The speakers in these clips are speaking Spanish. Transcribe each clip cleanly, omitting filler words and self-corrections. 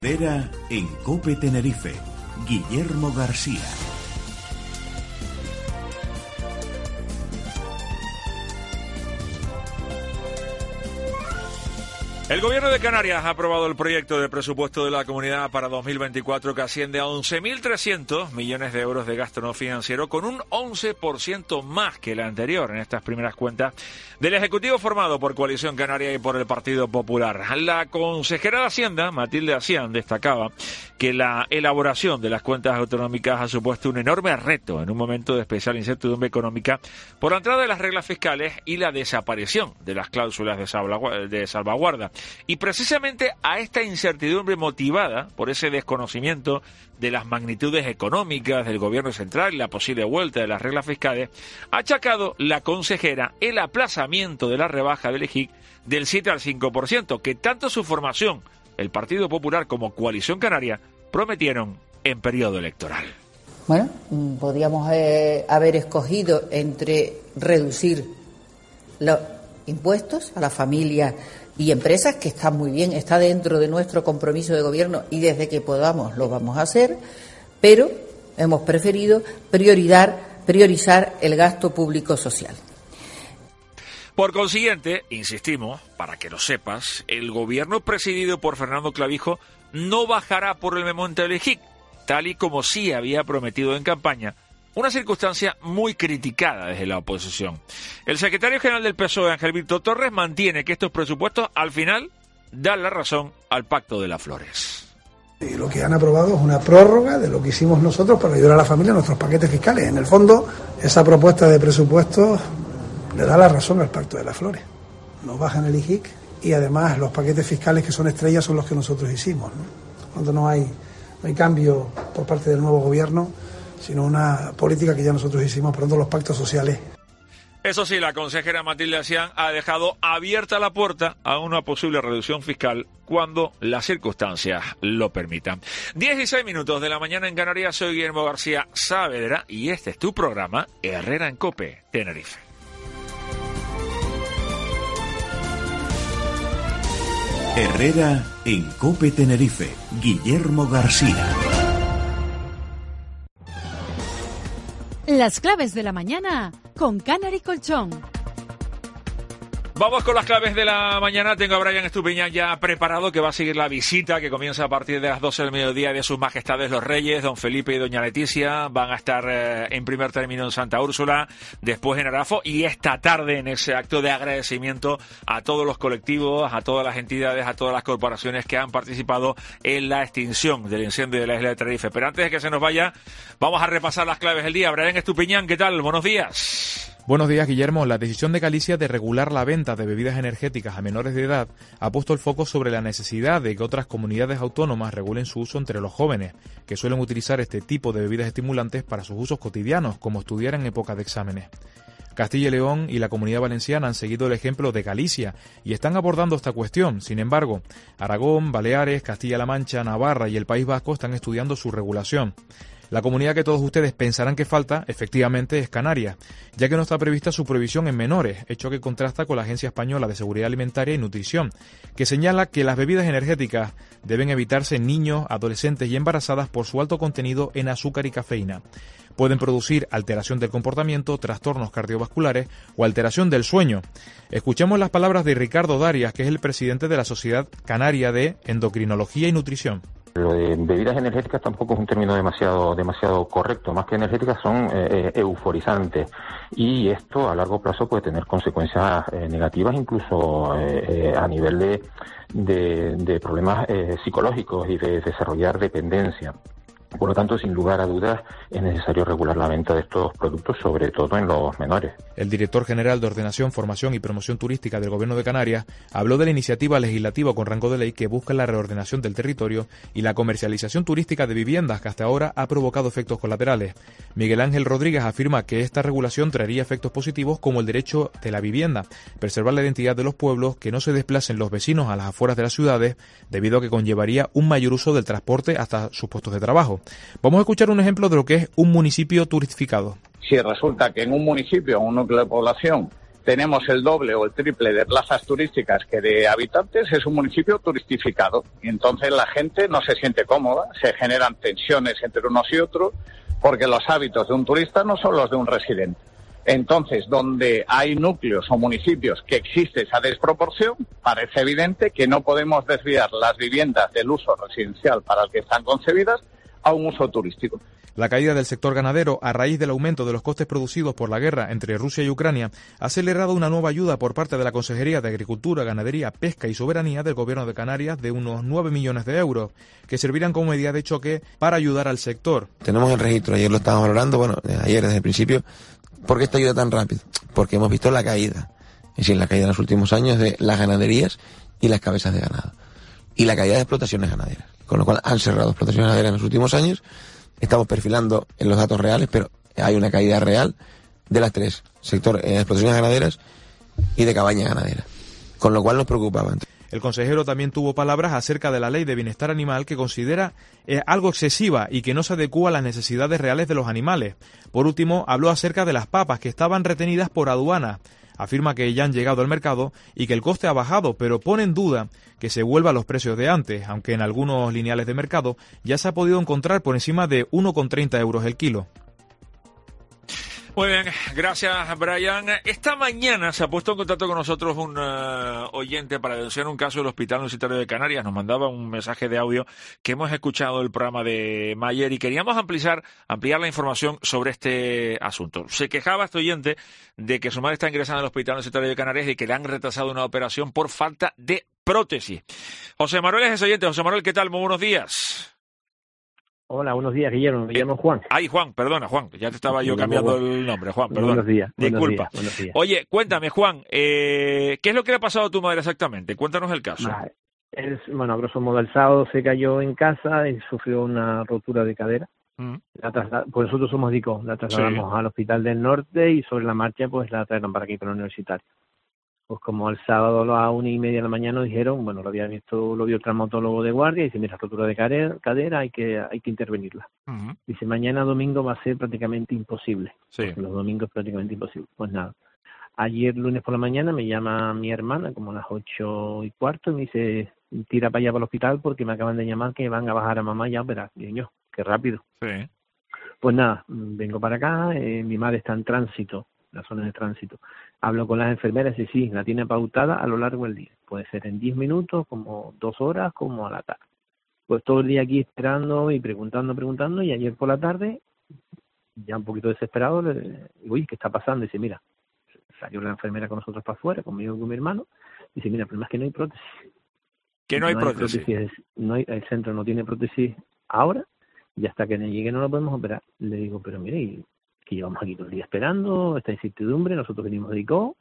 Era en COPE Tenerife, Guillermo García. El Gobierno de Canarias ha aprobado el proyecto de presupuesto de la comunidad para 2024 que asciende a 11.300 millones de euros de gasto no financiero, con un 11% más que el anterior en estas primeras cuentas del Ejecutivo formado por Coalición Canaria y por el Partido Popular. La consejera de Hacienda, Matilde Acián, destacaba que la elaboración de las cuentas autonómicas ha supuesto un enorme reto en un momento de especial incertidumbre económica por la entrada de las reglas fiscales y la desaparición de las cláusulas de salvaguarda. Y precisamente a esta incertidumbre motivada por ese desconocimiento de las magnitudes económicas del gobierno central y la posible vuelta de las reglas fiscales, ha achacado la consejera el aplazamiento de la rebaja del IGIC del 7 al 5%, que tanto su formación, el Partido Popular como Coalición Canaria, prometieron en periodo electoral. Bueno, podríamos haber escogido entre reducir los impuestos a las familias y empresas, que está muy bien, está dentro de nuestro compromiso de gobierno y desde que podamos lo vamos a hacer, pero hemos preferido priorizar el gasto público social. Por consiguiente, insistimos, para que lo sepas, el gobierno presidido por Fernando Clavijo no bajará por el momento del IGIC, tal y como sí había prometido en campaña, una circunstancia muy criticada desde la oposición. El secretario general del PSOE, Ángel Víctor Torres, mantiene que estos presupuestos al final dan la razón al Pacto de las Flores. Y lo que han aprobado es una prórroga de lo que hicimos nosotros para ayudar a la familia en nuestros paquetes fiscales. En el fondo, esa propuesta de presupuestos le da la razón al Pacto de las Flores. Nos bajan el IGIC y además los paquetes fiscales que son estrellas son los que nosotros hicimos, ¿no? Cuando no hay cambio por parte del nuevo gobierno, sino una política que ya nosotros hicimos, por ejemplo, los pactos sociales. Eso sí, la consejera Matilde Acián ha dejado abierta la puerta a una posible reducción fiscal cuando las circunstancias lo permitan. 16 minutos de la mañana en Canarias, soy Guillermo García Saavedra y este es tu programa Herrera en COPE Tenerife. Herrera en COPE Tenerife, Guillermo García. Las claves de la mañana con Canary Colchón. Vamos con las claves de la mañana. Tengo a Brian Estupiñán ya preparado, que va a seguir la visita que comienza a partir de las 12 del mediodía de sus majestades los reyes, don Felipe y doña Leticia. Van a estar en primer término en Santa Úrsula, después en Arafo y esta tarde en ese acto de agradecimiento a todos los colectivos, a todas las entidades, a todas las corporaciones que han participado en la extinción del incendio de la isla de Tenerife. Pero antes de que se nos vaya, vamos a repasar las claves del día. Brian Estupiñán, ¿qué tal? Buenos días. Buenos días, Guillermo. La decisión de Galicia de regular la venta de bebidas energéticas a menores de edad ha puesto el foco sobre la necesidad de que otras comunidades autónomas regulen su uso entre los jóvenes, que suelen utilizar este tipo de bebidas estimulantes para sus usos cotidianos, como estudiar en época de exámenes. Castilla y León y la Comunidad Valenciana han seguido el ejemplo de Galicia y están abordando esta cuestión. Sin embargo, Aragón, Baleares, Castilla-La Mancha, Navarra y el País Vasco están estudiando su regulación. La comunidad que todos ustedes pensarán que falta, efectivamente, es Canarias, ya que no está prevista su prohibición en menores, hecho que contrasta con la Agencia Española de Seguridad Alimentaria y Nutrición, que señala que las bebidas energéticas deben evitarse en niños, adolescentes y embarazadas por su alto contenido en azúcar y cafeína. Pueden producir alteración del comportamiento, trastornos cardiovasculares o alteración del sueño. Escuchemos las palabras de Ricardo Darias, que es el presidente de la Sociedad Canaria de Endocrinología y Nutrición. Lo de bebidas energéticas tampoco es un término demasiado correcto. Más que energéticas son euforizantes y esto a largo plazo puede tener consecuencias negativas, incluso a nivel de problemas psicológicos y de desarrollar dependencia. Por lo tanto, sin lugar a dudas, es necesario regular la venta de estos productos, sobre todo en los menores. El director general de Ordenación, Formación y Promoción Turística del Gobierno de Canarias habló de la iniciativa legislativa con rango de ley que busca la reordenación del territorio y la comercialización turística de viviendas, que hasta ahora ha provocado efectos colaterales. Miguel Ángel Rodríguez afirma que esta regulación traería efectos positivos como el derecho de la vivienda, preservar la identidad de los pueblos, que no se desplacen los vecinos a las afueras de las ciudades, debido a que conllevaría un mayor uso del transporte hasta sus puestos de trabajo. Vamos a escuchar un ejemplo de lo que es un municipio turistificado. Si resulta que en un municipio, en un núcleo de población, tenemos el doble o el triple de plazas turísticas que de habitantes, es un municipio turistificado. Y entonces la gente no se siente cómoda, se generan tensiones entre unos y otros, porque los hábitos de un turista no son los de un residente. Entonces, donde hay núcleos o municipios que existe esa desproporción, parece evidente que no podemos desviar las viviendas del uso residencial para el que están concebidas a un uso turístico. La caída del sector ganadero, a raíz del aumento de los costes producidos por la guerra entre Rusia y Ucrania, ha acelerado una nueva ayuda por parte de la Consejería de Agricultura, Ganadería, Pesca y Soberanía del Gobierno de Canarias de unos 9 millones de euros, que servirán como medida de choque para ayudar al sector. Tenemos el registro, ayer lo estábamos valorando, ayer desde el principio. ¿Por qué esta ayuda tan rápido? Porque hemos visto la caída, es decir, la caída en los últimos años de las ganaderías y las cabezas de ganado, y la caída de explotaciones ganaderas, con lo cual han cerrado explotaciones ganaderas en los últimos años. Estamos perfilando en los datos reales, pero hay una caída real de las tres, sector explotaciones ganaderas y de cabañas ganaderas, con lo cual nos preocupaba. El consejero también tuvo palabras acerca de la Ley de Bienestar Animal, que considera algo excesiva y que no se adecúa a las necesidades reales de los animales. Por último, habló acerca de las papas que estaban retenidas por aduanas. Afirma que ya han llegado al mercado y que el coste ha bajado, pero pone en duda que se vuelva a los precios de antes, aunque en algunos lineales de mercado ya se ha podido encontrar por encima de 1,30 euros el kilo. Muy bien, gracias, Brian. Esta mañana se ha puesto en contacto con nosotros un oyente para denunciar un caso del Hospital Universitario de Canarias. Nos mandaba un mensaje de audio que hemos escuchado el programa de Mayer y queríamos ampliar la información sobre este asunto. Se quejaba este oyente de que su madre está ingresada en el Hospital Universitario de Canarias y que le han retrasado una operación por falta de prótesis. José Manuel es ese oyente. José Manuel, ¿qué tal? Muy buenos días. Hola, buenos días, Guillermo. Me llamo Juan. Ay, Juan, perdona, Juan. Ya te estaba yo cambiando el nombre, Juan, perdona. Buenos días. Disculpa. Buenos días. Oye, cuéntame, Juan, ¿qué es lo que le ha pasado a tu madre exactamente? Cuéntanos el caso. A grosso modo, el sábado se cayó en casa y sufrió una rotura de cadera. Pues nosotros somos médicos, la trasladamos al Hospital del Norte y sobre la marcha pues la trajeron para aquí, para el universitario. Pues como el sábado a las 1:30 de la mañana nos dijeron, lo vio el traumatólogo de guardia y dice, mira, rotura de cadera, hay que intervenirla. Dice, mañana domingo va a ser prácticamente imposible. Sí. Los domingos es prácticamente imposible. Pues nada, ayer lunes por la mañana me llama mi hermana como a las 8:15 y me dice, tira para allá para el hospital porque me acaban de llamar que van a bajar a mamá ya a operar. Y yo, qué rápido. Sí. Pues nada, vengo para acá, mi madre está en tránsito, la zona de tránsito. Hablo con las enfermeras y sí, la tiene pautada a lo largo del día. Puede ser en 10 minutos, como 2 horas, como a la tarde. Pues todo el día aquí esperando y preguntando, y ayer por la tarde, ya un poquito desesperado, le digo, oye, ¿qué está pasando? Y dice, mira, salió la enfermera con nosotros para afuera, conmigo y con mi hermano, y dice, mira, el problema es que no hay prótesis. ¿Que no hay prótesis? El centro no tiene prótesis ahora, y hasta que no llegue no lo podemos operar. Le digo, pero mire, que llevamos aquí todo el día esperando, esta incertidumbre, nosotros venimos de ICO.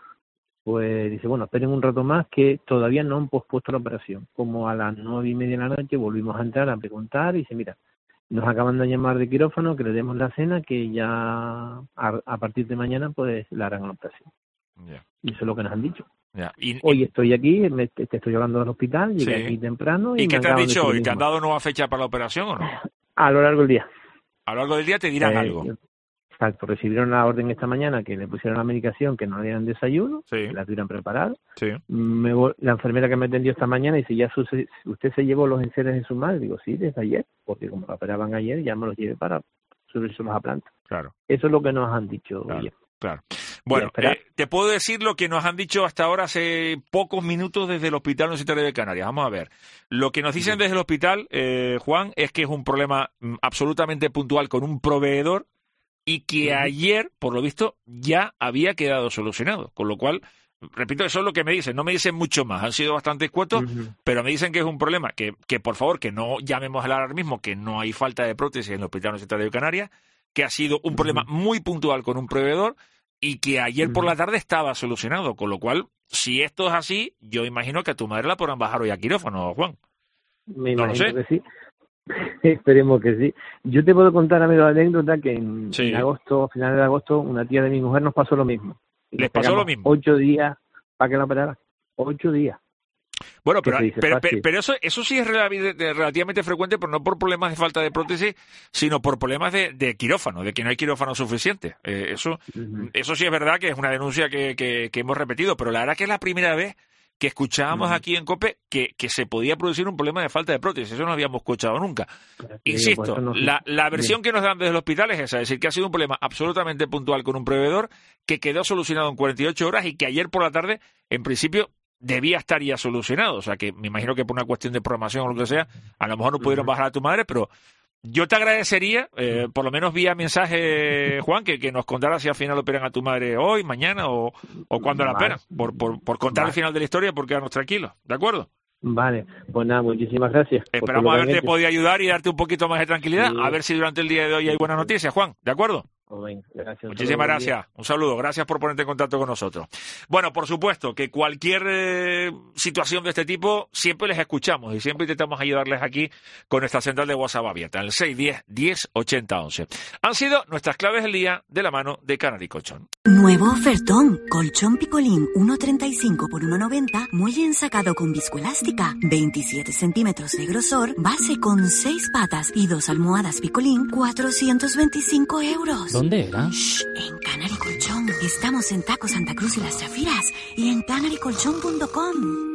Pues dice, bueno, esperen un rato más que todavía no han pospuesto la operación. Como a las 9:30 de la noche volvimos a entrar a preguntar y dice, mira, nos acaban de llamar de quirófano, que le demos la cena, que ya a partir de mañana pues la harán la operación. Yeah. Y eso es lo que nos han dicho. Yeah. Hoy estoy aquí, te estoy llevando al hospital, llegué aquí temprano. ¿Y qué te han dicho hoy? ¿Te han dado nueva fecha para la operación o no? A lo largo del día. A lo largo del día te dirán algo. Exacto, recibieron la orden esta mañana que le pusieron la medicación, que no le dieran desayuno, que la tuvieran preparada. Sí. La enfermera que me atendió esta mañana dice, ¿ya usted se llevó los enseres de su madre? Digo, sí, desde ayer, porque como la operaban ayer, ya me los llevé para subírselos a planta. Claro. Eso es lo que nos han dicho. Claro. Bueno, te puedo decir lo que nos han dicho hasta ahora hace pocos minutos desde el Hospital Universitario de Canarias. Vamos a ver. Lo que nos dicen desde el hospital, Juan, es que es un problema absolutamente puntual con un proveedor y que ayer, por lo visto, ya había quedado solucionado. Con lo cual, repito, eso es lo que me dicen. No me dicen mucho más. Han sido bastante escuetos, pero me dicen que es un problema que por favor, que no llamemos al alarmismo, que no hay falta de prótesis en el Hospital Universitario de Canarias, que ha sido un problema muy puntual con un proveedor y que ayer por la tarde estaba solucionado. Con lo cual, si esto es así, yo imagino que a tu madre la podrán bajar hoy a quirófano, Juan. Me imagino que sí. Esperemos que sí. Yo te puedo contar, amigo, la anécdota que en agosto, a finales de agosto, una tía de mi mujer nos pasó lo mismo. ¿Les pasó lo mismo? 8 días para que la operara. 8 días. Bueno, pero eso sí es relativamente frecuente, pero no por problemas de falta de prótesis, sino por problemas de quirófano, de que no hay quirófano suficiente. Eso sí es verdad que es una denuncia que hemos repetido, pero la verdad que es la primera vez que escuchábamos aquí en COPE que se podía producir un problema de falta de prótesis. Eso no habíamos escuchado nunca. Insisto, la versión que nos dan desde el hospital es esa, es decir, que ha sido un problema absolutamente puntual con un proveedor que quedó solucionado en 48 horas y que ayer por la tarde, en principio, debía estar ya solucionado. O sea, que me imagino que por una cuestión de programación o lo que sea, a lo mejor no pudieron bajar a tu madre, pero yo te agradecería, por lo menos vía mensaje, Juan, que nos contara si al final operan a tu madre hoy, mañana o cuándo la pena, por contar el final de la historia, por quedarnos tranquilos, ¿de acuerdo? Vale, pues nada, muchísimas gracias. Esperamos haberte podido ayudar y darte un poquito más de tranquilidad, a ver si durante el día de hoy hay buenas noticias, Juan, ¿de acuerdo? Gracias. Muchísimas gracias. Un saludo. Gracias por ponerte en contacto con nosotros. Bueno, por supuesto que cualquier situación de este tipo siempre les escuchamos y siempre intentamos ayudarles aquí con nuestra central de WhatsApp abierta, el 610-10-80-11. Han sido nuestras claves del día de la mano de Canary Colchón. Nuevo ofertón. Colchón Picolín 1,35 por 1,90. Muelle ensacado con viscoelástica. 27 centímetros de grosor. Base con 6 patas y 2 almohadas Picolín. 425 euros. ¿Dónde era? Shh, en Canary Colchón. Estamos en Taco Santa Cruz y Las Chafiras y en canarycolchón.com.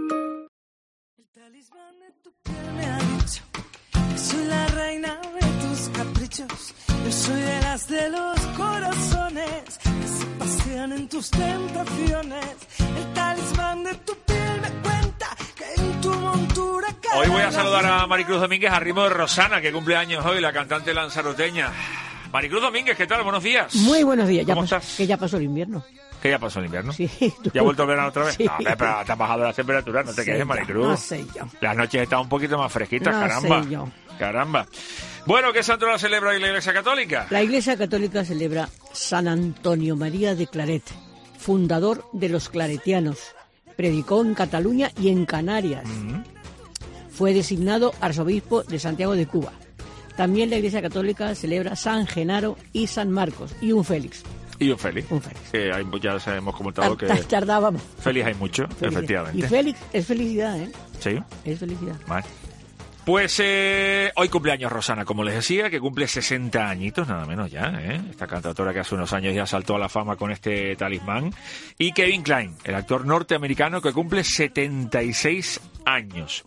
El talismán de tu piel me ha dicho que soy la reina de tus caprichos. Yo soy de las de los corazones que se pasean en tus tentaciones. El talismán de tu piel me cuenta que en tu montura cae. Hoy voy a saludar a Maricruz Domínguez a ritmo de Rosana, que cumple años hoy, la cantante lanzaroteña. Maricruz Domínguez, ¿qué tal? Buenos días. Muy buenos días. ¿Cómo estás? Que ya pasó el invierno. ¿Que ya pasó el invierno? Sí. ¿Ya ha vuelto el verano otra vez? Sí. No, pero te han bajado las temperaturas, no te quedes, Maricruz. No sé yo. Las noches están un poquito más fresquitas, No caramba. sé yo. Caramba. Bueno, ¿qué santo la celebra la Iglesia Católica? La Iglesia Católica celebra San Antonio María de Claret, fundador de los claretianos. Predicó en Cataluña y en Canarias. Fue designado arzobispo de Santiago de Cuba. También la Iglesia Católica celebra San Genaro y San Marcos y un Félix. Y un Félix. Un Félix. Ya hemos comentado que tardábamos. Félix hay mucho, Felicidad. efectivamente. Y Félix es felicidad, ¿eh? Sí. Es felicidad. Vale. Pues hoy cumpleaños Rosana, como les decía, que cumple 60 añitos, nada menos ya, esta cantautora que hace unos años ya saltó a la fama con este talismán. Y Kevin Kline, el actor norteamericano que cumple 76 años.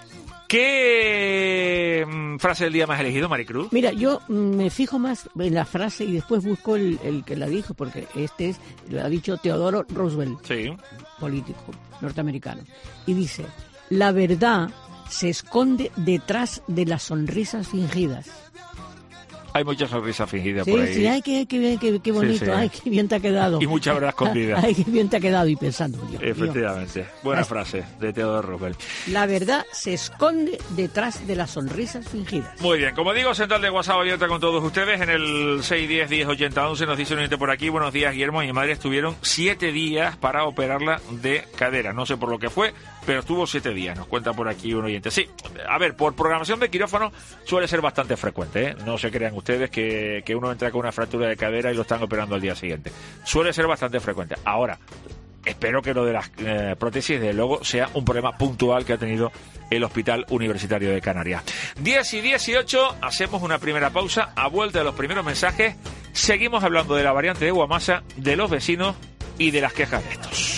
¿Qué frase del día más elegido, Maricruz? Mira, yo me fijo más en la frase y después busco el que la dijo, porque lo ha dicho Theodore Roosevelt, sí, político norteamericano. Y dice, la verdad se esconde detrás de las sonrisas fingidas. Hay muchas sonrisas fingidas Sí, por ahí. sí, ay, qué bonito, Sí. ay, qué bien te ha quedado. Y mucha verdad escondida. Ay, qué bien te ha quedado, y pensando, Dios mío. Efectivamente. Buena frase de Theodore Roosevelt. La verdad se esconde detrás de las sonrisas fingidas. Muy bien, como digo, central de WhatsApp abierta con todos ustedes en el 610-1080-11. Nos dice un oyente por aquí, buenos días, Guillermo. Mi madre estuvieron 7 días para operarla de cadera. No sé por lo que fue, pero estuvo 7 días. Nos cuenta por aquí un oyente. Sí, a ver, por programación de quirófano suele ser bastante frecuente, ¿eh? No se crean ustedes que uno entra con una fractura de cadera y lo están operando al día siguiente. Suele ser bastante frecuente. Ahora, espero que lo de las prótesis, desde luego, sea un problema puntual que ha tenido el Hospital Universitario de Canarias. 10 y 18, hacemos una primera pausa. A vuelta de los primeros mensajes, seguimos hablando de la variante de Guamasa, de los vecinos y de las quejas de estos.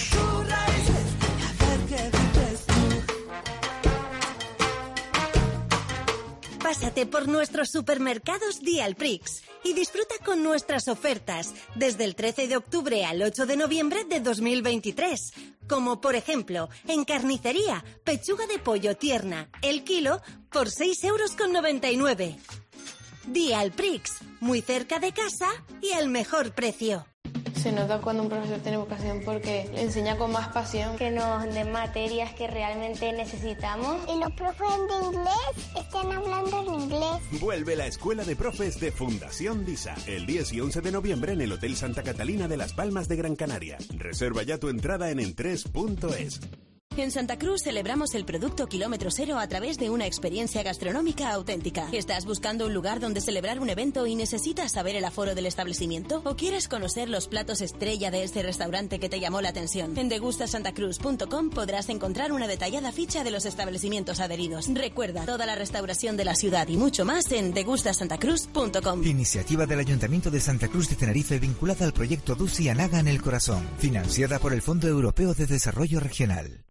Pásate por nuestros supermercados Dialprix y disfruta con nuestras ofertas desde el 13 de octubre al 8 de noviembre de 2023. Como por ejemplo, en carnicería, pechuga de pollo tierna, el kilo por 6,99 €. Dialprix, muy cerca de casa y al mejor precio. Se nota cuando un profesor tiene vocación porque le enseña con más pasión. Que nos den materias que realmente necesitamos. Y los profes de inglés están hablando en inglés. Vuelve la Escuela de Profes de Fundación DISA el 10 y 11 de noviembre en el Hotel Santa Catalina de Las Palmas de Gran Canaria. Reserva ya tu entrada en entres.es. En Santa Cruz celebramos el producto kilómetro cero a través de una experiencia gastronómica auténtica. ¿Estás buscando un lugar donde celebrar un evento y necesitas saber el aforo del establecimiento? ¿O quieres conocer los platos estrella de este restaurante que te llamó la atención? En degustasantacruz.com podrás encontrar una detallada ficha de los establecimientos adheridos. Recuerda, toda la restauración de la ciudad y mucho más en degustasantacruz.com. Iniciativa del Ayuntamiento de Santa Cruz de Tenerife vinculada al proyecto Dusi Anaga en el Corazón, financiada por el Fondo Europeo de Desarrollo Regional.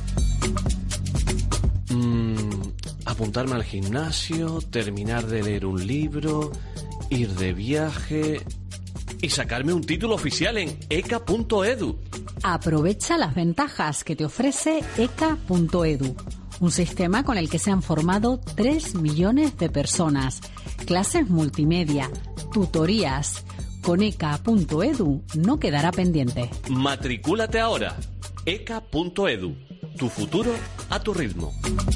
Apuntarme al gimnasio, terminar de leer un libro, ir de viaje y sacarme un título oficial en eka.edu. Aprovecha las ventajas que te ofrece eka.edu, un sistema con el que se han formado 3 millones de personas, clases multimedia, tutorías. Con eka.edu no quedará pendiente. Matricúlate ahora. eka.edu. Tu futuro a tu ritmo.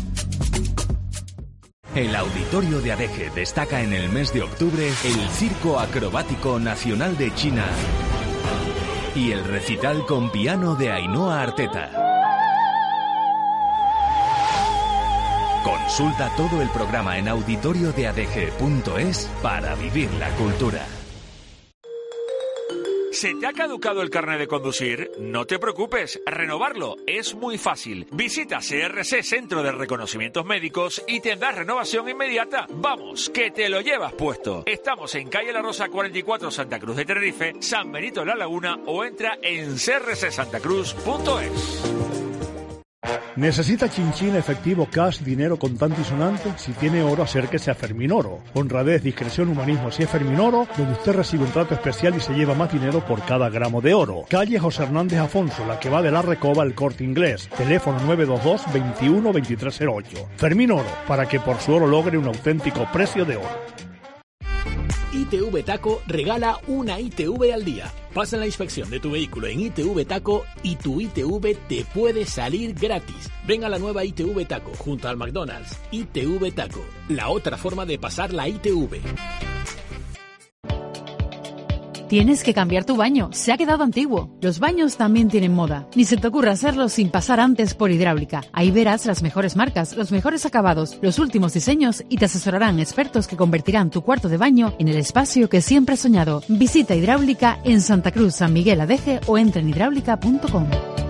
El Auditorio de Adeje destaca en el mes de octubre el Circo Acrobático Nacional de China y el recital con piano de Ainhoa Arteta. Consulta todo el programa en auditoriodeadeje.es para vivir la cultura. ¿Se te ha caducado el carnet de conducir? No te preocupes, renovarlo es muy fácil. Visita CRC Centro de Reconocimientos Médicos y tendrás renovación inmediata. Vamos, que te lo llevas puesto. Estamos en calle La Rosa 44, Santa Cruz de Tenerife, San Benito de la Laguna, o entra en crcsantacruz.es. ¿Necesita chinchín, efectivo, cash, dinero contante y sonante? Si tiene oro, acérquese a Fermín Oro. Honradez, discreción, humanismo, si es Fermín Oro, donde usted recibe un trato especial y se lleva más dinero por cada gramo de oro. Calle José Hernández Afonso, la que va de la Recoba al Corte Inglés. Teléfono 922 21 2308. Fermín Oro, para que por su oro logre un auténtico precio de oro. ITV Taco regala una ITV al día. Pasa la inspección de tu vehículo en ITV Taco y tu ITV te puede salir gratis. Ven a la nueva ITV Taco junto al McDonald's. ITV Taco, la otra forma de pasar la ITV. Tienes que cambiar tu baño, se ha quedado antiguo. Los baños también tienen moda. Ni se te ocurra hacerlo sin pasar antes por Hidráulica. Ahí verás las mejores marcas, los mejores acabados, los últimos diseños y te asesorarán expertos que convertirán tu cuarto de baño en el espacio que siempre has soñado. Visita Hidráulica en Santa Cruz, San Miguel Adeje o entra en hidráulica.com.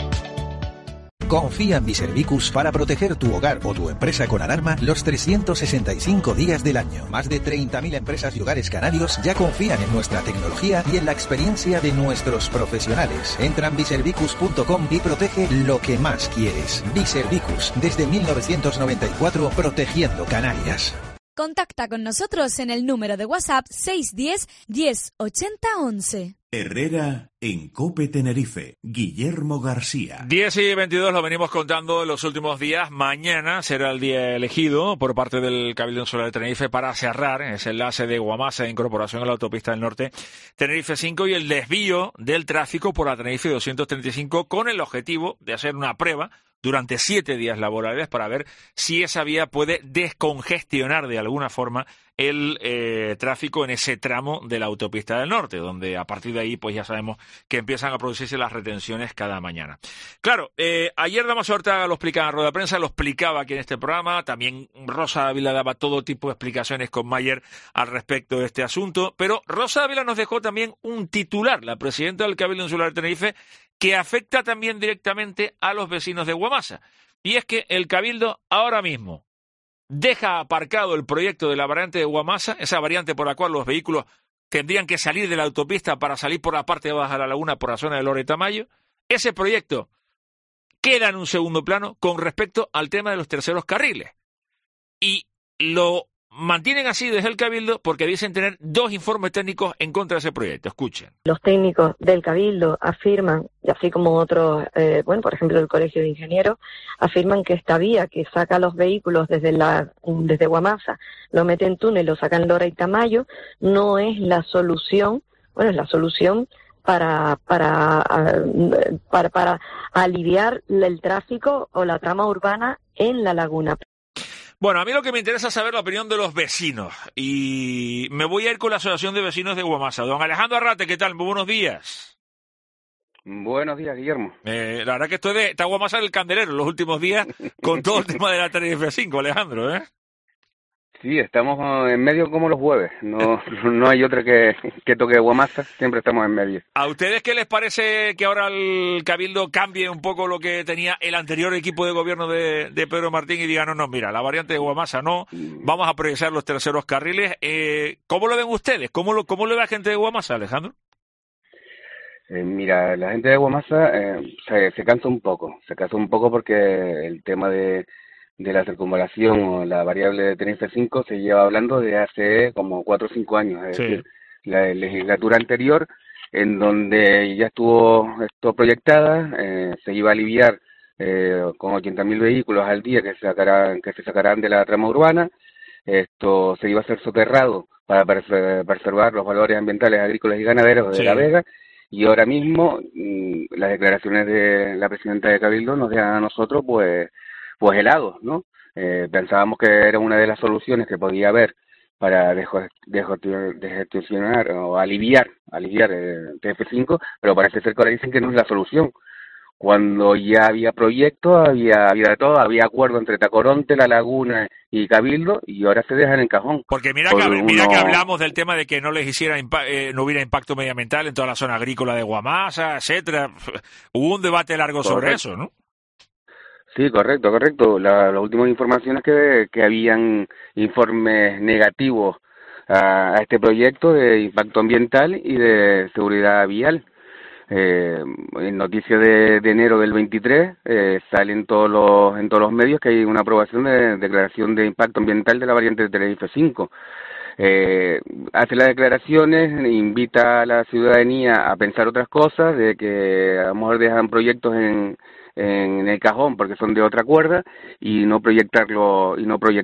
Confía en Biservicus para proteger tu hogar o tu empresa con alarma los 365 días del año. Más de 30.000 empresas y hogares canarios ya confían en nuestra tecnología y en la experiencia de nuestros profesionales. Entra en biservicus.com y protege lo que más quieres. Biservicus, desde 1994, protegiendo Canarias. Contacta con nosotros en el número de WhatsApp 610 10 80 11. Herrera en COPE Tenerife. Guillermo García. 10 y 22 lo venimos contando en los últimos días. Mañana será el día elegido por parte del Cabildo Insular de Tenerife para cerrar ese enlace de Guamasa de incorporación a la autopista del norte Tenerife 5 y el desvío del tráfico por la Tenerife 235 con el objetivo de hacer una prueba durante 7 días laborables para ver si esa vía puede descongestionar de alguna forma el tráfico en ese tramo de la autopista del norte, donde a partir de ahí pues ya sabemos que empiezan a producirse las retenciones cada mañana. Claro, ayer Damaso Ortega lo explicaba en rueda de prensa, lo explicaba aquí en este programa, también Rosa Ávila daba todo tipo de explicaciones con Mayer al respecto de este asunto, pero Rosa Ávila nos dejó también un titular, la presidenta del Cabildo Insular de Tenerife, que afecta también directamente a los vecinos de Guamasa. Y es que el Cabildo ahora mismo deja aparcado el proyecto de la variante de Guamasa, esa variante por la cual los vehículos tendrían que salir de la autopista para salir por la parte de abajo de la laguna por la zona de Loreta Mayo. Ese proyecto queda en un segundo plano con respecto al tema de los terceros carriles. Y lo mantienen así desde el Cabildo porque dicen tener 2 informes técnicos en contra de ese proyecto. Escuchen. Los técnicos del Cabildo afirman, y así como otros, por ejemplo el Colegio de Ingenieros, afirman que esta vía que saca los vehículos desde Guamasa, lo mete en túnel, lo saca en Lora y Tamayo, no es la solución, es la solución para aliviar el tráfico o la trama urbana en la laguna. Bueno, a mí lo que me interesa es saber la opinión de los vecinos y me voy a ir con la Asociación de Vecinos de Guamasa. Don Alejandro Arrate, ¿qué tal? Muy buenos días. Buenos días, Guillermo. La verdad que está Guamasa en el candelero los últimos días con todo el tema de la Tenerife 5, Alejandro, ¿eh? Sí, estamos en medio como los jueves. No hay otra que toque Guamasa, siempre estamos en medio. ¿A ustedes qué les parece que ahora el Cabildo cambie un poco lo que tenía el anterior equipo de gobierno de Pedro Martín y diga, no, mira, la variante de Guamasa no, vamos a priorizar los terceros carriles? ¿Cómo lo ven ustedes? ¿Cómo lo ve la gente de Guamasa, Alejandro? Mira, la gente de Guamasa se cansa un poco. Se cansa un poco porque el tema de la circunvalación o la variable de Tenerife 5 se lleva hablando desde hace como 4 o 5 años. Es decir, la legislatura anterior, en donde ya estuvo esto proyectada, se iba a aliviar con 80.000 vehículos al día que se sacarán de la trama urbana. Esto se iba a hacer soterrado para preservar los valores ambientales agrícolas y ganaderos de La Vega. Y ahora mismo las declaraciones de la presidenta de Cabildo nos dejan a nosotros pues helados, ¿no? Pensábamos que era una de las soluciones que podía haber para desgestionar o aliviar el TF5, pero parece ser que ahora dicen que no es la solución. Cuando ya había proyectos, había de todo, había acuerdo entre Tacoronte, La Laguna y Cabildo, y ahora se dejan en cajón. Porque mira que hablamos del tema de que no les hiciera no hubiera impacto medioambiental en toda la zona agrícola de Guamasa, etcétera. Hubo un debate largo sobre eso, ¿no? Sí, correcto. Las últimas informaciones que habían informes negativos a este proyecto de impacto ambiental y de seguridad vial. En noticias de enero del 23 salen en todos los medios que hay una aprobación de declaración de impacto ambiental de la variante de Tenerife 5. Hace las declaraciones, invita a la ciudadanía a pensar otras cosas, de que a lo mejor dejan proyectos en el cajón porque son de otra cuerda y no proyectarlo.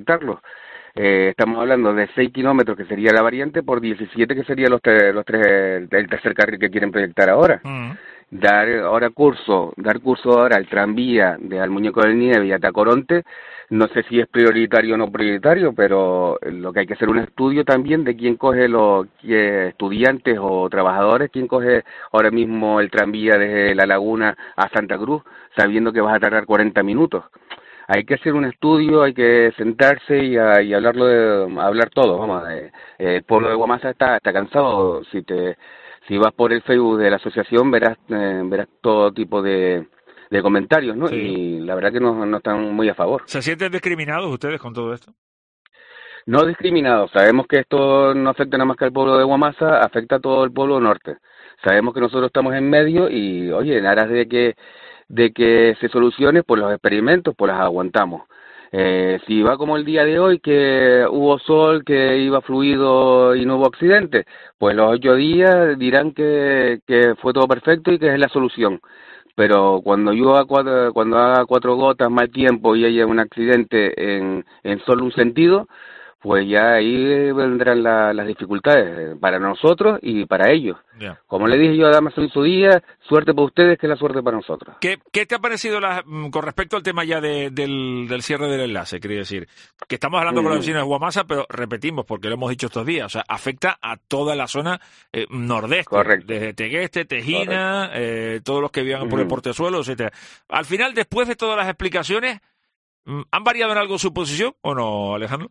Estamos hablando de 6 kilómetros que sería la variante por 17 que sería el tercer carril que quieren proyectar ahora. Dar curso ahora al tranvía de Almuñeco del Nieve y a Tacoronte, no sé si es prioritario o no prioritario, pero lo que hay que hacer un estudio también de quién coge los estudiantes o trabajadores, quién coge ahora mismo el tranvía desde La Laguna a Santa Cruz, sabiendo que vas a tardar 40 minutos. Hay que hacer un estudio, hay que sentarse y hablar todo. Vamos, el pueblo de Guamasa está cansado. Si vas por el Facebook de la asociación verás todo tipo de comentarios, ¿no? Sí. Y la verdad que no están muy a favor. ¿Se sienten discriminados ustedes con todo esto? No discriminados. Sabemos que esto no afecta nada más que al pueblo de Guamasa, afecta a todo el pueblo norte. Sabemos que nosotros estamos en medio y, oye, en aras de que se solucione, pues los experimentos, pues los aguantamos. Si va como el día de hoy, que hubo sol, que iba fluido y no hubo accidente, pues los 8 días dirán que fue todo perfecto y que es la solución. Pero cuando haga 4 gotas, mal tiempo y haya un accidente en solo un sentido, pues ya ahí vendrán las dificultades para nosotros y para ellos. Yeah. Como le dije yo a Damas en su día, suerte para ustedes que es la suerte para nosotros. ¿Qué te ha parecido con respecto al tema ya del cierre del enlace? Quería decir, que estamos hablando con la vecina de Guamasa, pero repetimos, porque lo hemos dicho estos días, o sea, afecta a toda la zona nordeste. Correcto. Desde Tegueste, Tejina, todos los que vivan por el Portezuelo, etcétera. Al final, después de todas las explicaciones, ¿han variado en algo su posición o no, Alejandro?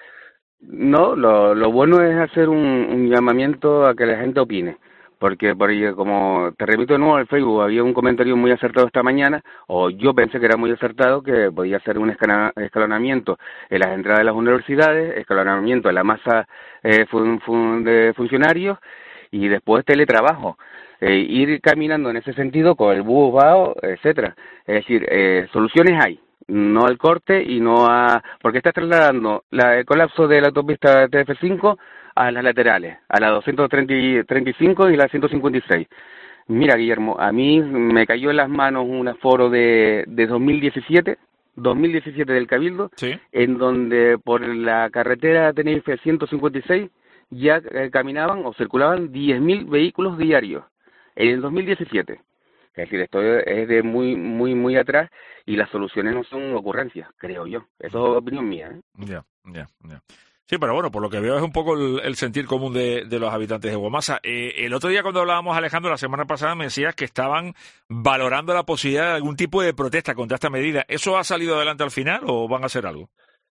No, lo bueno es hacer un llamamiento a que la gente opine, porque como te repito de nuevo al Facebook, había un comentario muy acertado esta mañana, o yo pensé que era muy acertado, que podía ser un escalonamiento en las entradas de las universidades, escalonamiento en la masa de funcionarios y después teletrabajo. Ir caminando en ese sentido con el bus, VAO, etcétera. Es decir, soluciones hay. No al corte y no porque está trasladando el colapso de la autopista TF5 a las laterales, a la 235 y la 156. Mira, Guillermo, a mí me cayó en las manos un aforo de 2017 del Cabildo, ¿sí? En donde por la carretera Tenerife 156 ya caminaban o circulaban 10.000 vehículos diarios, en el 2017. Es decir, esto es de muy, muy, muy atrás y las soluciones no son ocurrencias, creo yo. Eso es opinión mía, ¿eh? Ya. Sí, pero bueno, por lo que veo es un poco el sentir común de los habitantes de Guamasa. El otro día cuando hablábamos, Alejandro, la semana pasada me decías que estaban valorando la posibilidad de algún tipo de protesta contra esta medida. ¿Eso ha salido adelante al final o van a hacer algo?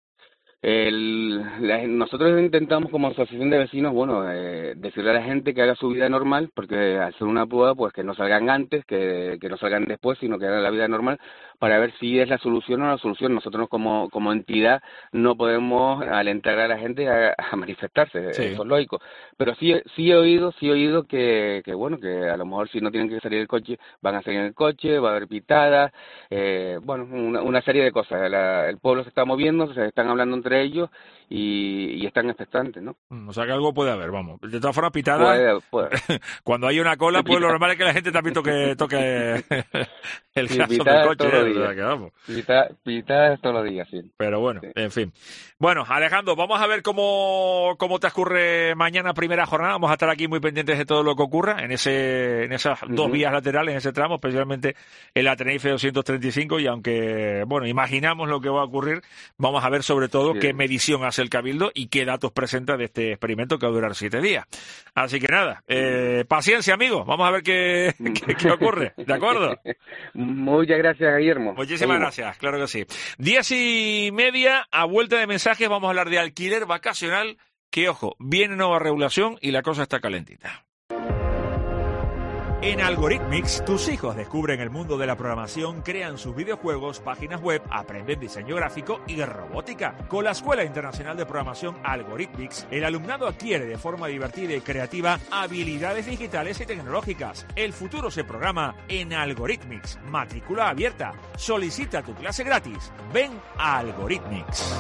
Nosotros intentamos como asociación de vecinos, decirle a la gente que haga su vida normal, porque al ser una prueba, pues que no salgan antes, que no salgan después, sino que hagan la vida normal, para ver si es la solución o no la solución. Nosotros como entidad no podemos alentar a la gente a manifestarse, sí. Eso es lógico. Pero sí he oído que a lo mejor si no tienen que salir del coche, van a salir en el coche, va a haber pitadas, una serie de cosas. El pueblo se está moviendo, se están hablando entre ellos y están expectantes, ¿no? O sea que algo puede haber, vamos. De todas formas, pitadas, puede. Cuando hay una cola, pues lo normal es que la gente también toque el caso del coche. Pitadas todos los días, sí. Pero bueno, sí. En fin. Bueno, Alejandro, vamos a ver cómo transcurre mañana primera jornada. Vamos a estar aquí muy pendientes de todo lo que ocurra en esas dos vías laterales, en ese tramo, especialmente en la Tenerife 235. Y aunque, imaginamos lo que va a ocurrir, vamos a ver sobre todo qué medición hace el Cabildo y qué datos presenta de este experimento que va a durar 7 días. Así que nada, paciencia, amigos. Vamos a ver qué ocurre. ¿De acuerdo? Muchas gracias, Guillermo. Muchísimas gracias, claro que sí. 10:30, a vuelta de mensajes, vamos a hablar de alquiler vacacional, que, ojo, viene nueva regulación y la cosa está calentita. En Algorithmics, tus hijos descubren el mundo de la programación, crean sus videojuegos, páginas web, aprenden diseño gráfico y robótica. Con la Escuela Internacional de Programación Algorithmics, el alumnado adquiere de forma divertida y creativa habilidades digitales y tecnológicas. El futuro se programa en Algorithmics. Matrícula abierta. Solicita tu clase gratis. Ven a Algorithmics.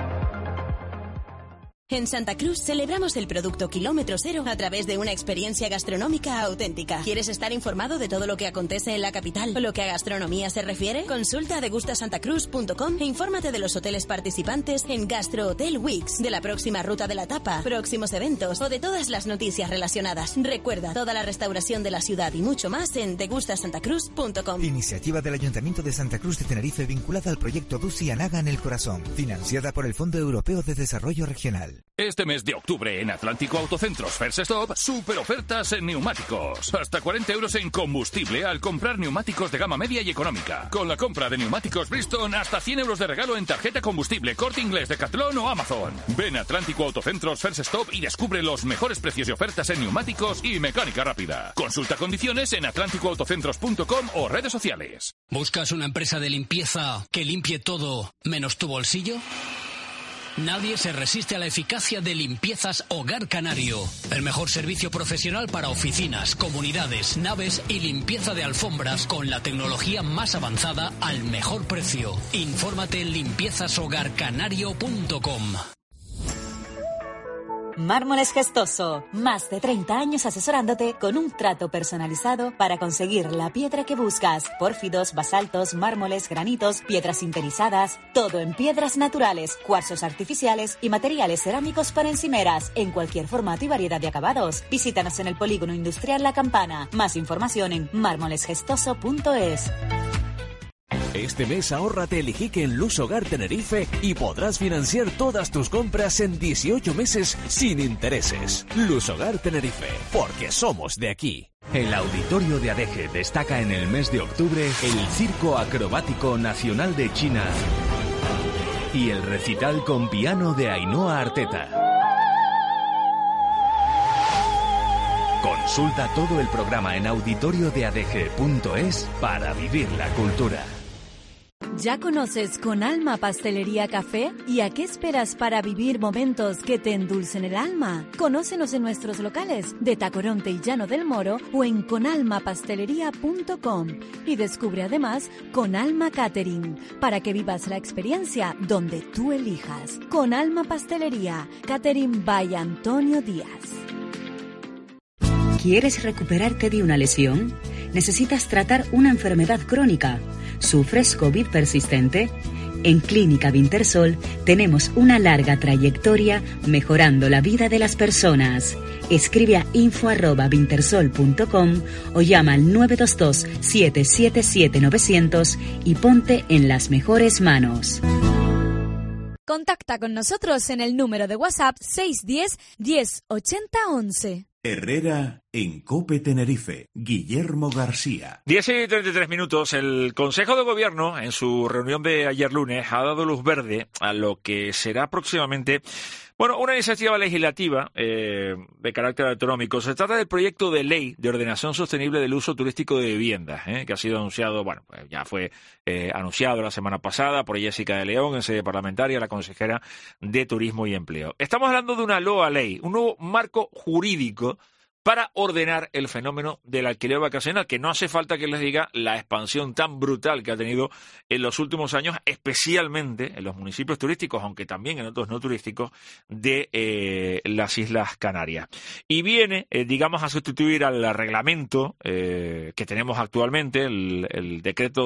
En Santa Cruz celebramos el producto kilómetro cero a través de una experiencia gastronómica auténtica. ¿Quieres estar informado de todo lo que acontece en la capital o lo que a gastronomía se refiere? Consulta degustasantacruz.com e infórmate de los hoteles participantes en Gastro Hotel Weeks, de la próxima ruta de la tapa, próximos eventos o de todas las noticias relacionadas. Recuerda, toda la restauración de la ciudad y mucho más en degustasantacruz.com. Iniciativa del Ayuntamiento de Santa Cruz de Tenerife vinculada al proyecto Dusi Anaga en el Corazón, financiada por el Fondo Europeo de Desarrollo Regional. Este mes de octubre en Atlántico Autocentros First Stop, super ofertas en neumáticos. Hasta 40 euros en combustible al comprar neumáticos de gama media y económica. Con la compra de neumáticos Bridgestone, hasta 100 euros de regalo en tarjeta combustible, Corte Inglés, Decathlon o Amazon. Ven a Atlántico Autocentros First Stop y descubre los mejores precios y ofertas en neumáticos y mecánica rápida. Consulta condiciones en atlánticoautocentros.com o redes sociales. ¿Buscas una empresa de limpieza que limpie todo menos tu bolsillo? Nadie se resiste a la eficacia de Limpiezas Hogar Canario. El mejor servicio profesional para oficinas, comunidades, naves y limpieza de alfombras con la tecnología más avanzada al mejor precio. Infórmate en limpiezashogarcanario.com. Mármoles Gestoso, más de 30 años asesorándote con un trato personalizado para conseguir la piedra que buscas. Pórfidos, basaltos, mármoles, granitos, piedras sinterizadas, todo en piedras naturales, cuarzos artificiales y materiales cerámicos para encimeras, en cualquier formato y variedad de acabados. Visítanos en el Polígono Industrial La Campana. Más información en mármolesgestoso.es. Este mes ahórrate el IJIC en Luz Hogar Tenerife y podrás financiar todas tus compras en 18 meses sin intereses. Luz Hogar Tenerife, porque somos de aquí. El Auditorio de Adeje destaca en el mes de octubre el Circo Acrobático Nacional de China y el recital con piano de Ainhoa Arteta. Consulta todo el programa en auditoriodeadeje.es para vivir la cultura. ¿Ya conoces Con Alma Pastelería Café? ¿Y a qué esperas para vivir momentos que te endulcen el alma? Conócenos en nuestros locales de Tacoronte y Llano del Moro o en conalmapastelería.com y descubre además Con Alma Catering para que vivas la experiencia donde tú elijas. Con Alma Pastelería, Catering by Antonio Díaz. ¿Quieres recuperarte de una lesión? ¿Necesitas tratar una enfermedad crónica? ¿Sufres COVID persistente? En Clínica Vintersol tenemos una larga trayectoria mejorando la vida de las personas. Escribe a info@vintersol.com o llama al 922 777 900 y ponte en las mejores manos. Contacta con nosotros en el número de WhatsApp 610 10 80 11. Herrera en COPE Tenerife. Guillermo García. 10:33. El Consejo de Gobierno, en su reunión de ayer lunes, ha dado luz verde a lo que será próximamente, una iniciativa legislativa de carácter autonómico. Se trata del proyecto de ley de ordenación sostenible del uso turístico de viviendas, que ha sido anunciado, ya fue anunciado la semana pasada por Jessica de León, en sede parlamentaria, la consejera de Turismo y Empleo. Estamos hablando de una nueva ley, un nuevo marco jurídico para ordenar el fenómeno del alquiler vacacional, que no hace falta que les diga la expansión tan brutal que ha tenido en los últimos años, especialmente en los municipios turísticos, aunque también en otros no turísticos, de las Islas Canarias. Y viene, a sustituir al reglamento que tenemos actualmente, el decreto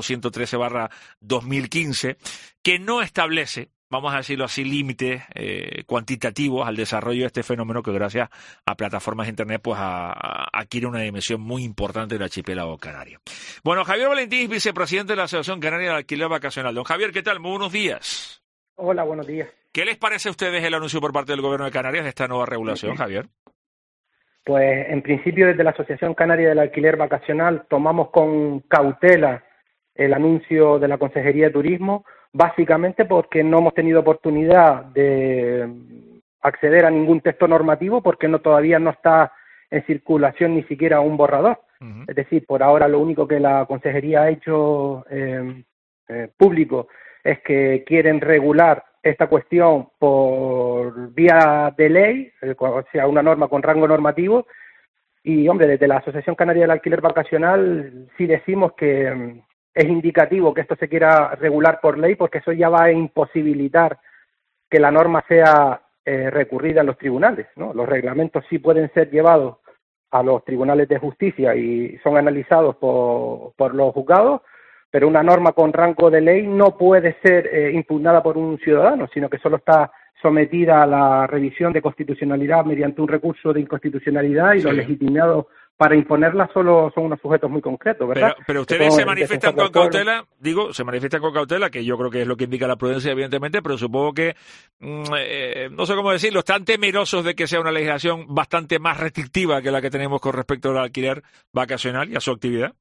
113/2015, que no establece, vamos a decirlo así, límites cuantitativos al desarrollo de este fenómeno que gracias a plataformas de Internet adquiere una dimensión muy importante del archipiélago canario. Bueno, Javier Valentín, vicepresidente de la Asociación Canaria de Alquiler Vacacional. Don Javier, ¿qué tal? Muy buenos días. Hola, buenos días. ¿Qué les parece a ustedes el anuncio por parte del Gobierno de Canarias de esta nueva regulación, Javier? Pues en principio desde la Asociación Canaria del Alquiler Vacacional tomamos con cautela el anuncio de la Consejería de Turismo, básicamente porque no hemos tenido oportunidad de acceder a ningún texto normativo, porque todavía no está en circulación ni siquiera un borrador. Uh-huh. Es decir, por ahora lo único que la Consejería ha hecho público es que quieren regular esta cuestión por vía de ley, o sea, una norma con rango normativo. Y, hombre, desde la Asociación Canaria del Alquiler Vacacional sí decimos que es indicativo que esto se quiera regular por ley, porque eso ya va a imposibilitar que la norma sea recurrida a los tribunales, ¿no? Los reglamentos sí pueden ser llevados a los tribunales de justicia y son analizados por los juzgados, pero una norma con rango de ley no puede ser impugnada por un ciudadano, sino que solo está sometida a la revisión de constitucionalidad mediante un recurso de inconstitucionalidad, y sí, los legitimados para imponerla solo son unos sujetos muy concretos, ¿verdad? Pero ustedes se manifiestan con cautela, que yo creo que es lo que indica la prudencia, evidentemente, pero supongo que, no sé cómo decirlo, están temerosos de que sea una legislación bastante más restrictiva que la que tenemos con respecto al alquiler vacacional y a su actividad.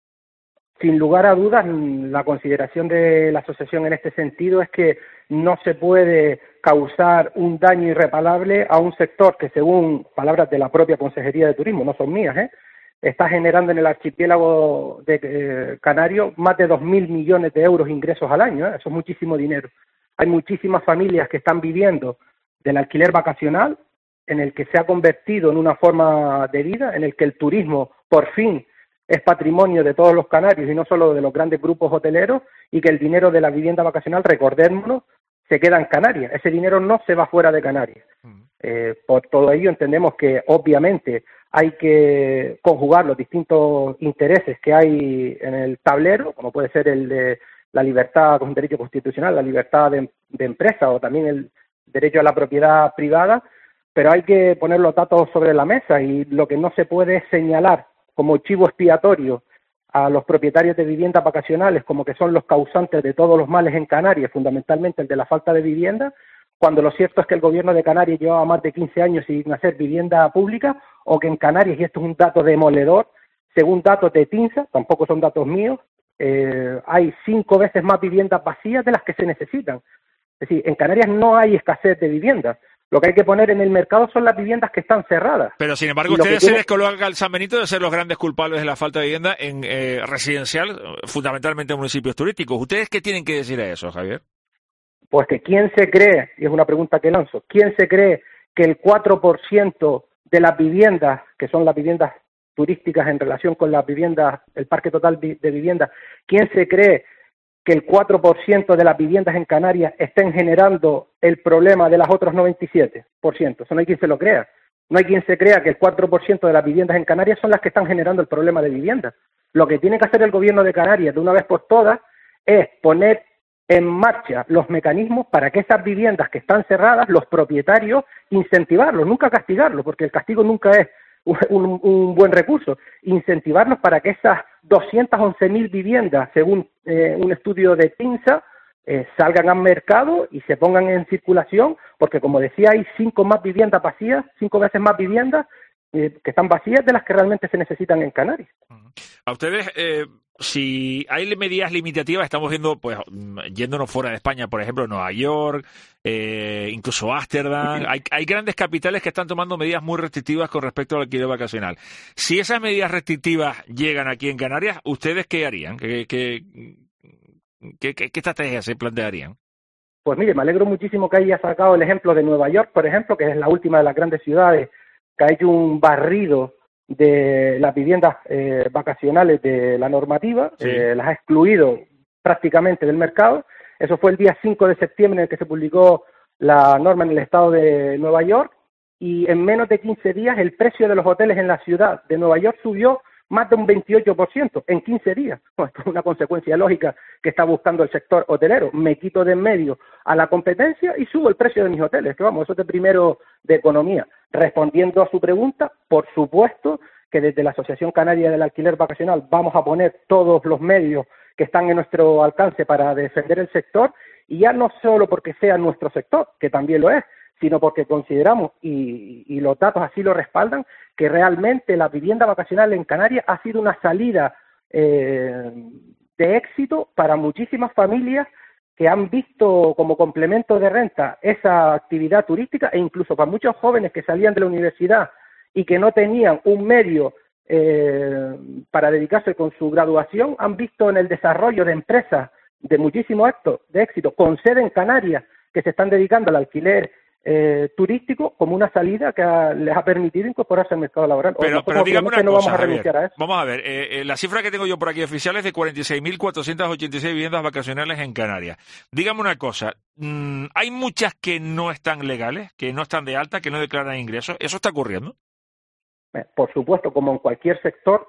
Sin lugar a dudas, la consideración de la asociación en este sentido es que no se puede causar un daño irreparable a un sector que, según palabras de la propia Consejería de Turismo, no son mías, está generando en el archipiélago de canario más de 2.000 millones de euros ingresos al año. Eso es muchísimo dinero. Hay muchísimas familias que están viviendo del alquiler vacacional, en el que se ha convertido en una forma de vida, en el que el turismo, por fin, es patrimonio de todos los canarios y no solo de los grandes grupos hoteleros, y que el dinero de la vivienda vacacional, recordémoslo, se queda en Canarias. Ese dinero no se va fuera de Canarias. Por todo ello entendemos que obviamente hay que conjugar los distintos intereses que hay en el tablero, como puede ser el de la libertad como un derecho constitucional, la libertad de empresa, o también el derecho a la propiedad privada, pero hay que poner los datos sobre la mesa, y lo que no se puede es señalar como chivo expiatorio a los propietarios de viviendas vacacionales como que son los causantes de todos los males en Canarias, fundamentalmente el de la falta de vivienda, cuando lo cierto es que el gobierno de Canarias llevaba más de 15 años sin hacer vivienda pública, o que en Canarias, y esto es un dato demoledor, según datos de TINSA, tampoco son datos míos, hay 5 veces más viviendas vacías de las que se necesitan. Es decir, en Canarias no hay escasez de viviendas. Lo que hay que poner en el mercado son las viviendas que están cerradas. Pero, sin embargo, ustedes se les colocan al San Benito de ser los grandes culpables de la falta de vivienda en residencial, fundamentalmente en municipios turísticos. ¿Ustedes qué tienen que decir a eso, Javier? Pues que quién se cree, y es una pregunta que lanzo, ¿quién se cree que el 4% de las viviendas, que son las viviendas turísticas en relación con las viviendas, el parque total de viviendas, quién se cree que el 4% de las viviendas en Canarias estén generando el problema de las otros 97%? Eso no hay quien se lo crea. No hay quien se crea que el 4% de las viviendas en Canarias son las que están generando el problema de vivienda. Lo que tiene que hacer el gobierno de Canarias de una vez por todas es poner en marcha los mecanismos para que esas viviendas que están cerradas, los propietarios, incentivarlos, nunca castigarlos, porque el castigo nunca es un buen recurso, incentivarlos para que esas 211.000 viviendas, según un estudio de TINSA, salgan al mercado y se pongan en circulación, porque como decía, hay 5 más viviendas vacías, 5 veces más viviendas que están vacías de las que realmente se necesitan en Canarias. A ustedes, si hay medidas limitativas, estamos viendo, pues, yéndonos fuera de España, por ejemplo, Nueva York, incluso Ámsterdam, hay grandes capitales que están tomando medidas muy restrictivas con respecto al alquiler vacacional. Si esas medidas restrictivas llegan aquí en Canarias, ¿ustedes qué harían? ¿Qué estrategias se plantearían? Pues mire, me alegro muchísimo que haya sacado el ejemplo de Nueva York, por ejemplo, que es la última de las grandes ciudades que ha hecho un barrido de las viviendas vacacionales de la normativa, Sí. Las ha excluido prácticamente del mercado. Eso fue el día 5 de septiembre en el que se publicó la norma en el estado de Nueva York, y en menos de 15 días el precio de los hoteles en la ciudad de Nueva York subió más de un 28% en 15 días. Esto es una consecuencia lógica que está buscando el sector hotelero. Me quito de en medio a la competencia y subo el precio de mis hoteles, que vamos, eso es de primero de economía. Respondiendo a su pregunta, por supuesto que desde la Asociación Canaria del Alquiler Vacacional vamos a poner todos los medios que están en nuestro alcance para defender el sector, y ya no solo porque sea nuestro sector, que también lo es, sino porque consideramos, y los datos así lo respaldan, que realmente la vivienda vacacional en Canarias ha sido una salida de éxito para muchísimas familias que han visto como complemento de renta esa actividad turística, e incluso para muchos jóvenes que salían de la universidad y que no tenían un medio para dedicarse con su graduación, han visto en el desarrollo de empresas de muchísimo éxito con sede en Canarias que se están dedicando al alquiler turístico como una salida que les ha permitido incorporarse al mercado laboral. Pero dígame una no cosa, vamos a Javier. renunciar a eso. Vamos a ver, la cifra que tengo yo por aquí oficial es de 46.486 viviendas vacacionales en Canarias. Dígame una cosa, ¿hay muchas que no están legales, que no están de alta, que no declaran ingresos? ¿Eso está ocurriendo? Por supuesto, como en cualquier sector,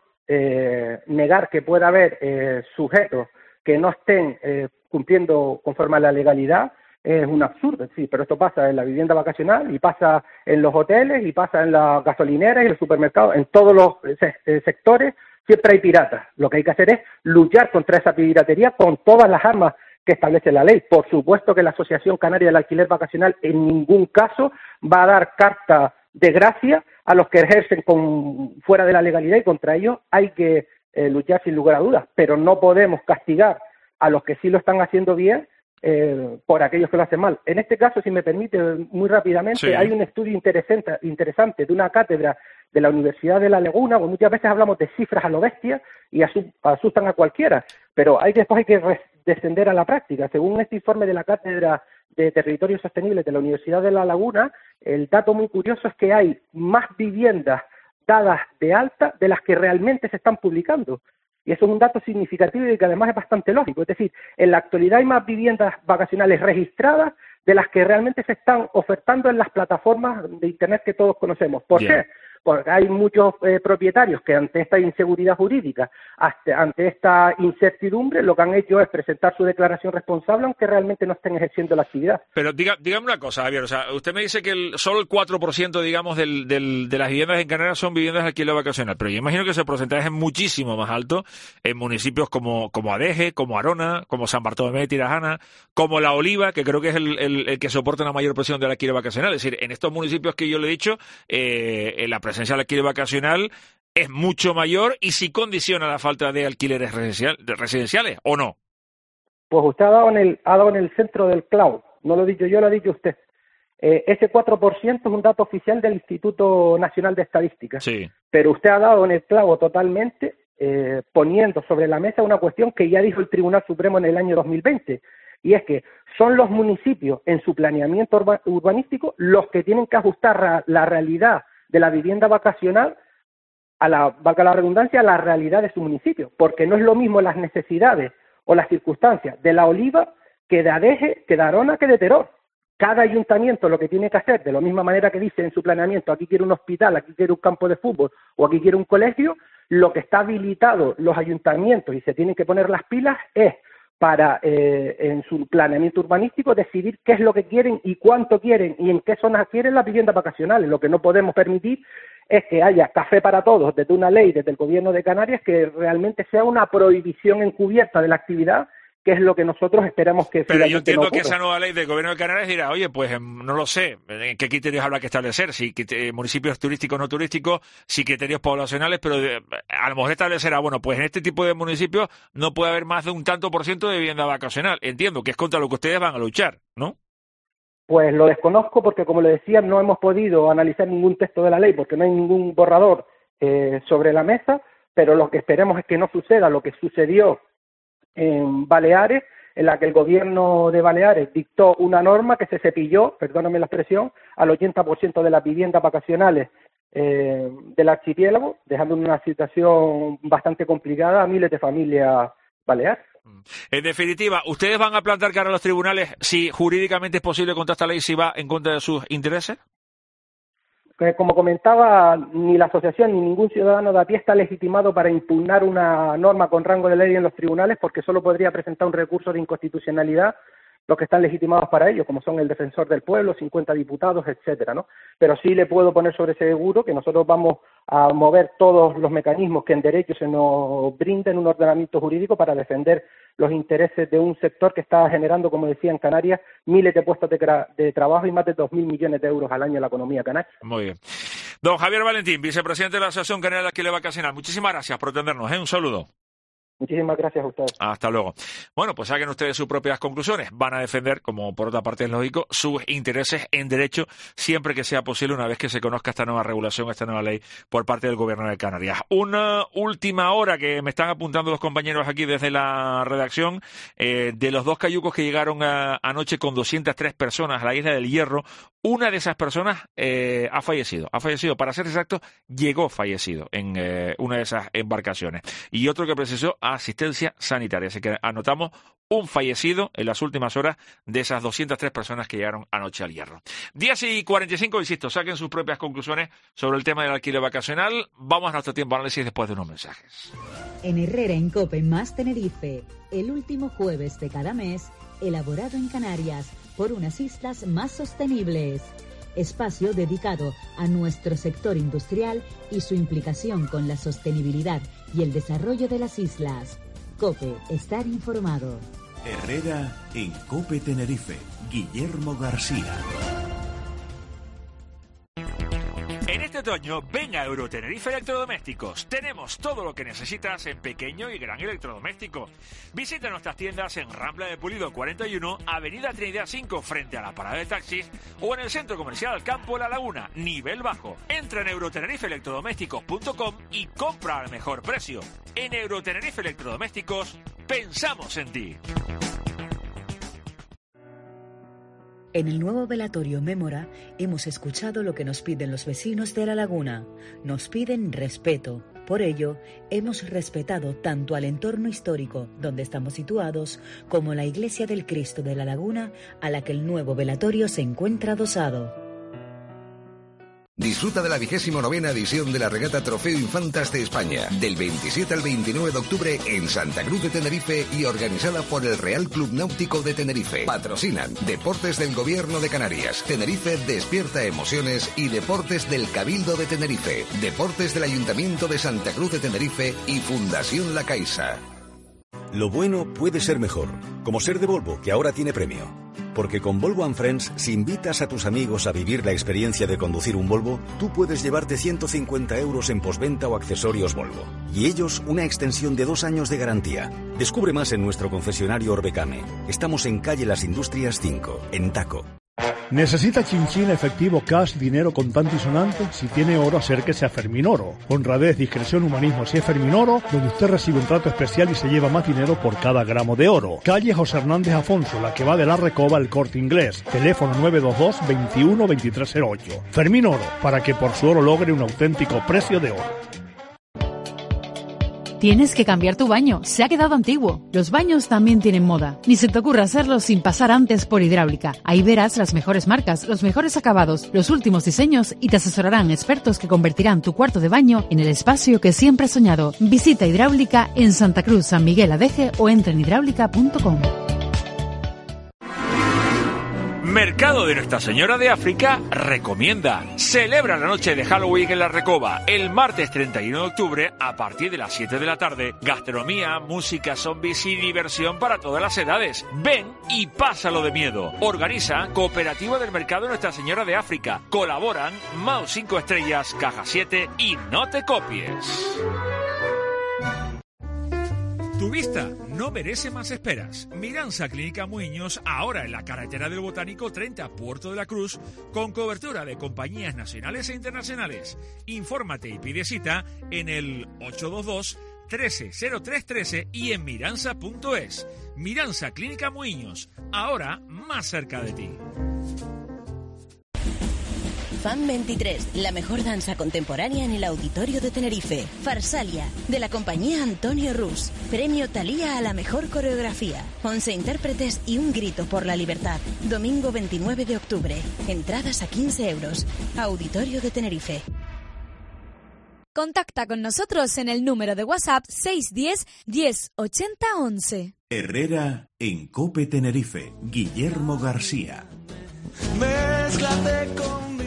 negar que pueda haber sujetos que no estén cumpliendo conforme a la legalidad es un absurdo, sí, pero esto pasa en la vivienda vacacional y pasa en los hoteles y pasa en las gasolineras y en los supermercados, en todos los sectores siempre hay piratas. Lo que hay que hacer es luchar contra esa piratería con todas las armas que establece la ley. Por supuesto que la Asociación Canaria del Alquiler Vacacional en ningún caso va a dar carta de gracia a los que ejercen fuera de la legalidad, y contra ellos hay que luchar sin lugar a dudas, pero no podemos castigar a los que sí lo están haciendo bien por aquellos que lo hacen mal. En este caso, si me permite, muy rápidamente, Sí. hay un estudio interesante de una cátedra de la Universidad de La Laguna, porque muchas veces hablamos de cifras a lo bestia y asustan a cualquiera, pero después hay que descender a la práctica. Según este informe de la cátedra de Territorios Sostenibles de la Universidad de La Laguna, el dato muy curioso es que hay más viviendas dadas de alta de las que realmente se están publicando. Y eso es un dato significativo y que además es bastante lógico. Es decir, en la actualidad hay más viviendas vacacionales registradas de las que realmente se están ofertando en las plataformas de Internet que todos conocemos. ¿Por qué? Porque hay muchos propietarios que ante esta inseguridad jurídica, ante esta incertidumbre, lo que han hecho es presentar su declaración responsable aunque realmente no estén ejerciendo la actividad. Pero dígame una cosa, Javier, o sea, usted me dice que solo el 4%, digamos, de las viviendas en Canarias son viviendas de alquiler vacacional, pero yo imagino que ese porcentaje es muchísimo más alto en municipios como Adeje, como Arona, como San Bartolomé de Tirajana, como La Oliva, que creo que es el que soporta la mayor presión del alquiler vacacional. Es decir, en estos municipios que yo le he dicho, la presencia del alquiler vacacional es mucho mayor y sí condiciona la falta de alquileres residenciales, ¿o no? Pues usted ha dado en el centro del clavo. No lo he dicho yo, lo ha dicho usted. Ese 4% es un dato oficial del Instituto Nacional de Estadística. Sí. Pero usted ha dado en el clavo totalmente, poniendo sobre la mesa una cuestión que ya dijo el Tribunal Supremo en el año 2020. Y es que son los municipios en su planeamiento urbanístico los que tienen que ajustar la realidad de la vivienda vacacional valga la redundancia, a la realidad de su municipio, porque no es lo mismo las necesidades o las circunstancias de La Oliva que de Adeje, que de Arona, que de Teror. Cada ayuntamiento lo que tiene que hacer, de la misma manera que dice en su planeamiento, aquí quiere un hospital, aquí quiere un campo de fútbol o aquí quiere un colegio, lo que está habilitado los ayuntamientos y se tienen que poner las pilas es para, en su planeamiento urbanístico, decidir qué es lo que quieren y cuánto quieren y en qué zonas quieren las viviendas vacacionales. Lo que no podemos permitir es que haya café para todos desde una ley, desde el Gobierno de Canarias, que realmente sea una prohibición encubierta de la actividad que es lo que nosotros esperamos que Pero yo entiendo no que esa nueva ley del Gobierno de Canarias dirá, oye, pues no lo sé, ¿en qué criterios habrá que establecer? Si municipios turísticos o no turísticos, si criterios poblacionales, pero a lo mejor establecerá, bueno, pues en este tipo de municipios no puede haber más de un tanto por ciento de vivienda vacacional. Entiendo que es contra lo que ustedes van a luchar, ¿no? Pues lo desconozco porque, como le decía, no hemos podido analizar ningún texto de la ley porque no hay ningún borrador sobre la mesa, pero lo que esperemos es que no suceda lo que sucedió en Baleares, en la que el gobierno de Baleares dictó una norma que se cepilló, perdóname la expresión, al 80% de las viviendas vacacionales del archipiélago, dejando en una situación bastante complicada a miles de familias baleares. En definitiva, ¿ustedes van a plantar cara a los tribunales si jurídicamente es posible contra esta ley, si va en contra de sus intereses? Como comentaba, ni la asociación ni ningún ciudadano de a pie está legitimado para impugnar una norma con rango de ley en los tribunales, porque solo podría presentar un recurso de inconstitucionalidad los que están legitimados para ello, como son el defensor del pueblo, 50 diputados, etcétera, ¿no? Pero sí le puedo poner sobre seguro que nosotros vamos a mover todos los mecanismos que en derecho se nos brinden un ordenamiento jurídico para defender los intereses de un sector que está generando, como decía, en Canarias, miles de puestos de trabajo y más de 2.000 millones de euros al año en la economía canaria. Muy bien. Don Javier Valentín, vicepresidente de la Asociación Canaria de Alquiler Vacacional, muchísimas gracias por atendernos, un saludo. Muchísimas gracias a ustedes. Hasta luego. Bueno, pues saquen ustedes sus propias conclusiones. Van a defender, como por otra parte es lógico, sus intereses en derecho siempre que sea posible una vez que se conozca esta nueva regulación, esta nueva ley por parte del Gobierno de Canarias. Una última hora que me están apuntando los compañeros aquí desde la redacción de los 2 cayucos que llegaron anoche con 203 personas a la isla del Hierro. Una de esas personas ha fallecido. Para ser exacto, llegó fallecido en una de esas embarcaciones. Y otro que precisó asistencia sanitaria. Así que anotamos un fallecido en las últimas horas de esas 203 personas que llegaron anoche al Hierro. 10:45, insisto, saquen sus propias conclusiones sobre el tema del alquiler vacacional. Vamos a nuestro tiempo de análisis después de unos mensajes. En Herrera en Cope más Tenerife, el último jueves de cada mes, elaborado en Canarias por unas islas más sostenibles. Espacio dedicado a nuestro sector industrial y su implicación con la sostenibilidad y el desarrollo de las islas. COPE, estar informado. Herrera en COPE Tenerife. Guillermo García. En este otoño, ven a Eurotenerife Electrodomésticos. Tenemos todo lo que necesitas en pequeño y gran electrodoméstico. Visita nuestras tiendas en Rambla de Pulido 41, Avenida Trinidad 5, frente a la parada de taxis, o en el Centro Comercial Campo La Laguna, nivel bajo. Entra en eurotenerifeelectrodomésticos.com y compra al mejor precio. En Eurotenerife Electrodomésticos, pensamos en ti. En el nuevo velatorio Mémora hemos escuchado lo que nos piden los vecinos de La Laguna. Nos piden respeto. Por ello, hemos respetado tanto al entorno histórico donde estamos situados como la Iglesia del Cristo de La Laguna, a la que el nuevo velatorio se encuentra adosado. Disfruta de la 29ª edición de la regata Trofeo Infantas de España, del 27 al 29 de octubre en Santa Cruz de Tenerife y organizada por el Real Club Náutico de Tenerife. Patrocinan Deportes del Gobierno de Canarias, Tenerife Despierta Emociones y Deportes del Cabildo de Tenerife, Deportes del Ayuntamiento de Santa Cruz de Tenerife y Fundación La Caixa. Lo bueno puede ser mejor, como ser de Volvo, que ahora tiene premio. Porque con Volvo & Friends, si invitas a tus amigos a vivir la experiencia de conducir un Volvo, tú puedes llevarte 150 € en postventa o accesorios Volvo. Y ellos una extensión de 2 años de garantía. Descubre más en nuestro concesionario Orbecame. Estamos en calle Las Industrias 5, en Taco. ¿Necesita chinchín, efectivo, cash, dinero contante y sonante? Si tiene oro, acérquese a Ferminoro. Honradez, discreción, humanismo. Si es Ferminoro, donde usted recibe un trato especial y se lleva más dinero por cada gramo de oro. Calle José Hernández Afonso, la que va de la Recoba al Corte Inglés. Teléfono 922 21 2308. Ferminoro, para que por su oro logre un auténtico precio de oro. Tienes que cambiar tu baño, se ha quedado antiguo. Los baños también tienen moda. Ni se te ocurra hacerlo sin pasar antes por Hidráulica. Ahí verás las mejores marcas, los mejores acabados, los últimos diseños y te asesorarán expertos que convertirán tu cuarto de baño en el espacio que siempre has soñado. Visita Hidráulica en Santa Cruz, San Miguel Adeje o entra en hidráulica.com. Mercado de Nuestra Señora de África recomienda. Celebra la noche de Halloween en La Recoba el martes 31 de octubre a partir de las 7 de la tarde. Gastronomía, música, zombies y diversión para todas las edades. Ven y pásalo de miedo. Organiza Cooperativa del Mercado de Nuestra Señora de África. Colaboran Mau 5 Estrellas, Caja 7 y No Te Copies. Tu vista no merece más esperas. Miranza Clínica Muiños, ahora en la carretera del Botánico 30, Puerto de la Cruz, con cobertura de compañías nacionales e internacionales. Infórmate y pide cita en el 822 130313 y en miranza.es. Miranza Clínica Muiños, ahora más cerca de ti. FAN 23, la mejor danza contemporánea en el Auditorio de Tenerife. Farsalia, de la compañía Antonio Rus. Premio Thalía a la mejor coreografía. 11 intérpretes y un grito por la libertad. Domingo 29 de octubre. Entradas a 15 euros. Auditorio de Tenerife. Contacta con nosotros en el número de WhatsApp 610 10 80 11. Herrera en COPE Tenerife. Guillermo García. Mézclate conmigo.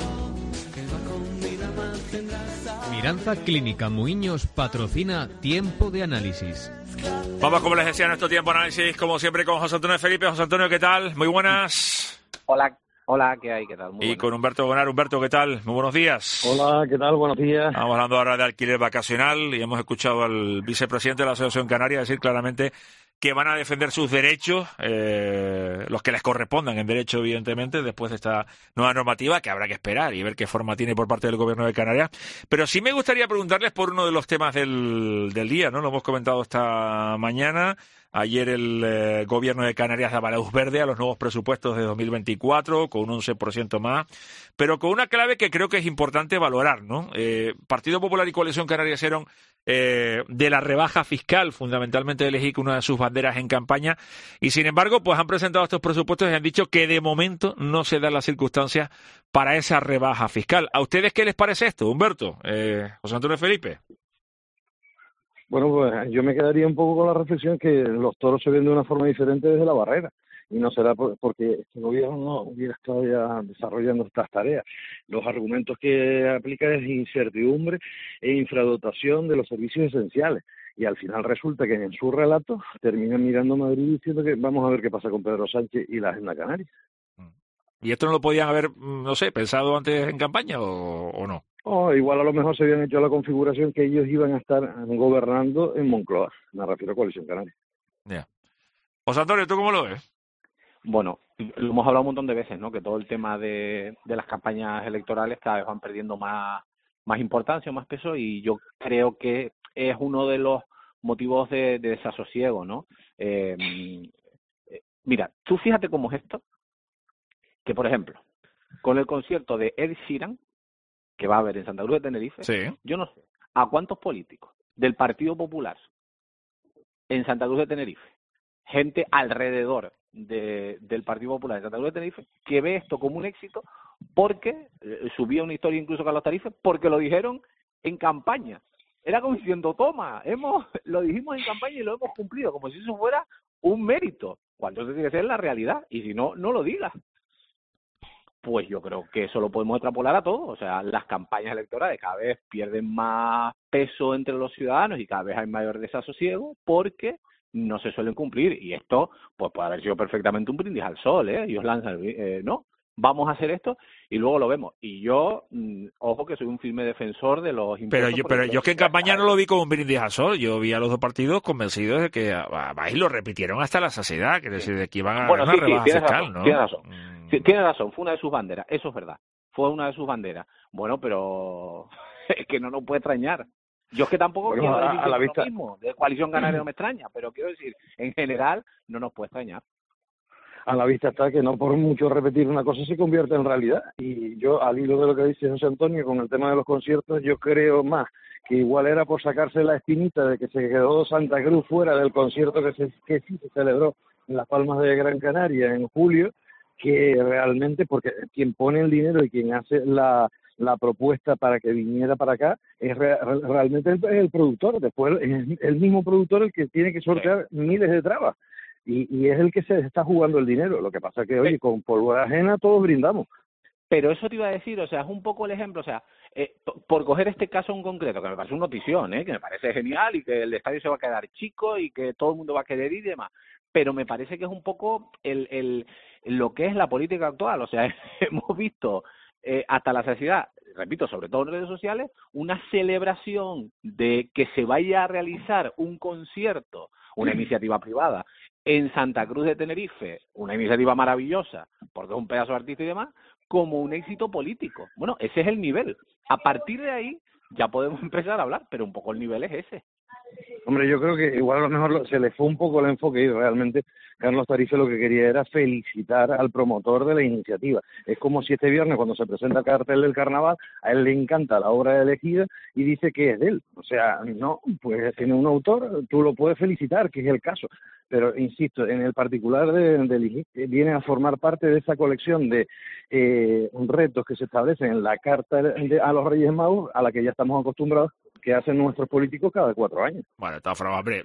Miranza Clínica Muiños patrocina Tiempo de Análisis. Vamos, como les decía, nuestro tiempo de análisis, como siempre, con José Antonio Felipe. José Antonio, ¿qué tal? Muy buenas. Hola, ¿qué hay? ¿Qué tal? Muy y buenas. con Humberto Bonar. Humberto, ¿qué tal? Muy buenos días. Hola, ¿qué tal? Buenos días. Estamos hablando ahora de alquiler vacacional y hemos escuchado al vicepresidente de la Asociación Canaria decir claramente que van a defender sus derechos, los que les correspondan en derecho, evidentemente, después de esta nueva normativa, que habrá que esperar y ver qué forma tiene por parte del Gobierno de Canarias. Pero sí me gustaría preguntarles por uno de los temas del día, ¿no? Lo hemos comentado esta mañana. Ayer el Gobierno de Canarias daba luz verde a los nuevos presupuestos de 2024, con un 11% más, pero con una clave que creo que es importante valorar, ¿no? Partido Popular y Coalición Canaria hicieron de la rebaja fiscal, fundamentalmente elegí una de sus banderas en campaña, y sin embargo, pues han presentado estos presupuestos y han dicho que de momento no se dan las circunstancias para esa rebaja fiscal. ¿A ustedes qué les parece esto, Humberto? José Antonio Felipe. Bueno, pues yo me quedaría un poco con la reflexión que los toros se ven de una forma diferente desde la barrera. Y no será porque este gobierno no hubiera estado ya desarrollando estas tareas. Los argumentos que aplica es incertidumbre e infradotación de los servicios esenciales. Y al final resulta que en su relato terminan mirando a Madrid diciendo que vamos a ver qué pasa con Pedro Sánchez y la Agenda Canaria. ¿Y esto no lo podían haber, no sé, pensado antes en campaña o no? Igual a lo mejor se habían hecho la configuración que ellos iban a estar gobernando en Moncloa. Me refiero a Coalición Canaria. Ya. José Antonio, ¿tú cómo lo ves? Bueno, lo hemos hablado un montón de veces, ¿no? Que todo el tema de las campañas electorales cada vez van perdiendo más importancia, más peso, y yo creo que es uno de los motivos de desasosiego, ¿no? Mira, tú fíjate cómo es esto, que por ejemplo, con el concierto de Ed Sheeran, que va a haber en Santa Cruz de Tenerife, sí. Yo no sé a cuántos políticos del Partido Popular en Santa Cruz de Tenerife, gente alrededor del Partido Popular en Santa Cruz de Tenerife, que ve esto como un éxito porque subía una historia incluso Carlos Tarife, porque lo dijeron en campaña. Era como diciendo, toma, lo dijimos en campaña y lo hemos cumplido, como si eso fuera un mérito, cuando eso tiene que ser la realidad, y si no, no lo digas. Pues yo creo que eso lo podemos extrapolar a todo. O sea, las campañas electorales cada vez pierden más peso entre los ciudadanos y cada vez hay mayor desasosiego porque no se suelen cumplir. Y esto pues puede haber sido perfectamente un brindis al sol, ¿eh? Ellos lanzan, no, vamos a hacer esto y luego lo vemos. Y yo, ojo que soy un firme defensor de los impuestos. Pero yo que en campaña no lo vi como un brindis al sol. Yo vi a los dos partidos convencidos de que y lo repitieron hasta la saciedad, que es decir, de que iban a haber una rebaja fiscal, ¿no? Tienes razón. Tiene razón, fue una de sus banderas, eso es verdad, fue una de sus banderas. Bueno, pero es que no nos puede extrañar. Yo es que tampoco quiero decir a la vista... lo mismo, de Coalición Canaria no me extraña, pero quiero decir, en general no nos puede extrañar. A la vista está que no por mucho repetir una cosa se convierte en realidad. Y yo, al hilo de lo que dice José Antonio con el tema de los conciertos, yo creo más que igual era por sacarse la espinita de que se quedó Santa Cruz fuera del concierto que sí se celebró en Las Palmas de Gran Canaria en julio, que realmente, porque quien pone el dinero y quien hace la propuesta para que viniera para acá es realmente el productor. Después es el mismo productor el que tiene que sortear miles de trabas. y es el que se está jugando el dinero. Lo que pasa es que, oye, con pólvora ajena todos brindamos. Pero eso te iba a decir, o sea, es un poco el ejemplo, o sea, por coger este caso en concreto, que me parece una notición, que me parece genial y que el estadio se va a quedar chico y que todo el mundo va a querer ir y demás, pero me parece que es un poco lo que es la política actual, o sea, hemos visto hasta la saciedad, repito, sobre todo en redes sociales, una celebración de que se vaya a realizar un concierto, una iniciativa privada, en Santa Cruz de Tenerife, una iniciativa maravillosa, porque es un pedazo de artista y demás, como un éxito político. Bueno, ese es el nivel. A partir de ahí ya podemos empezar a hablar, pero un poco el nivel es ese. Hombre, yo creo que igual a lo mejor se le fue un poco el enfoque y realmente Carlos Tarife lo que quería era felicitar al promotor de la iniciativa. Es como si este viernes, cuando se presenta el cartel del carnaval, a él le encanta la obra elegida y dice que es de él. O sea, no, pues tiene un autor, tú lo puedes felicitar, que es el caso. Pero, insisto, en el particular de viene a formar parte de esa colección de retos que se establecen en la carta a los Reyes Magos, a la que ya estamos acostumbrados, que hacen nuestros políticos cada 4 años. Bueno, de todas formas, hombre,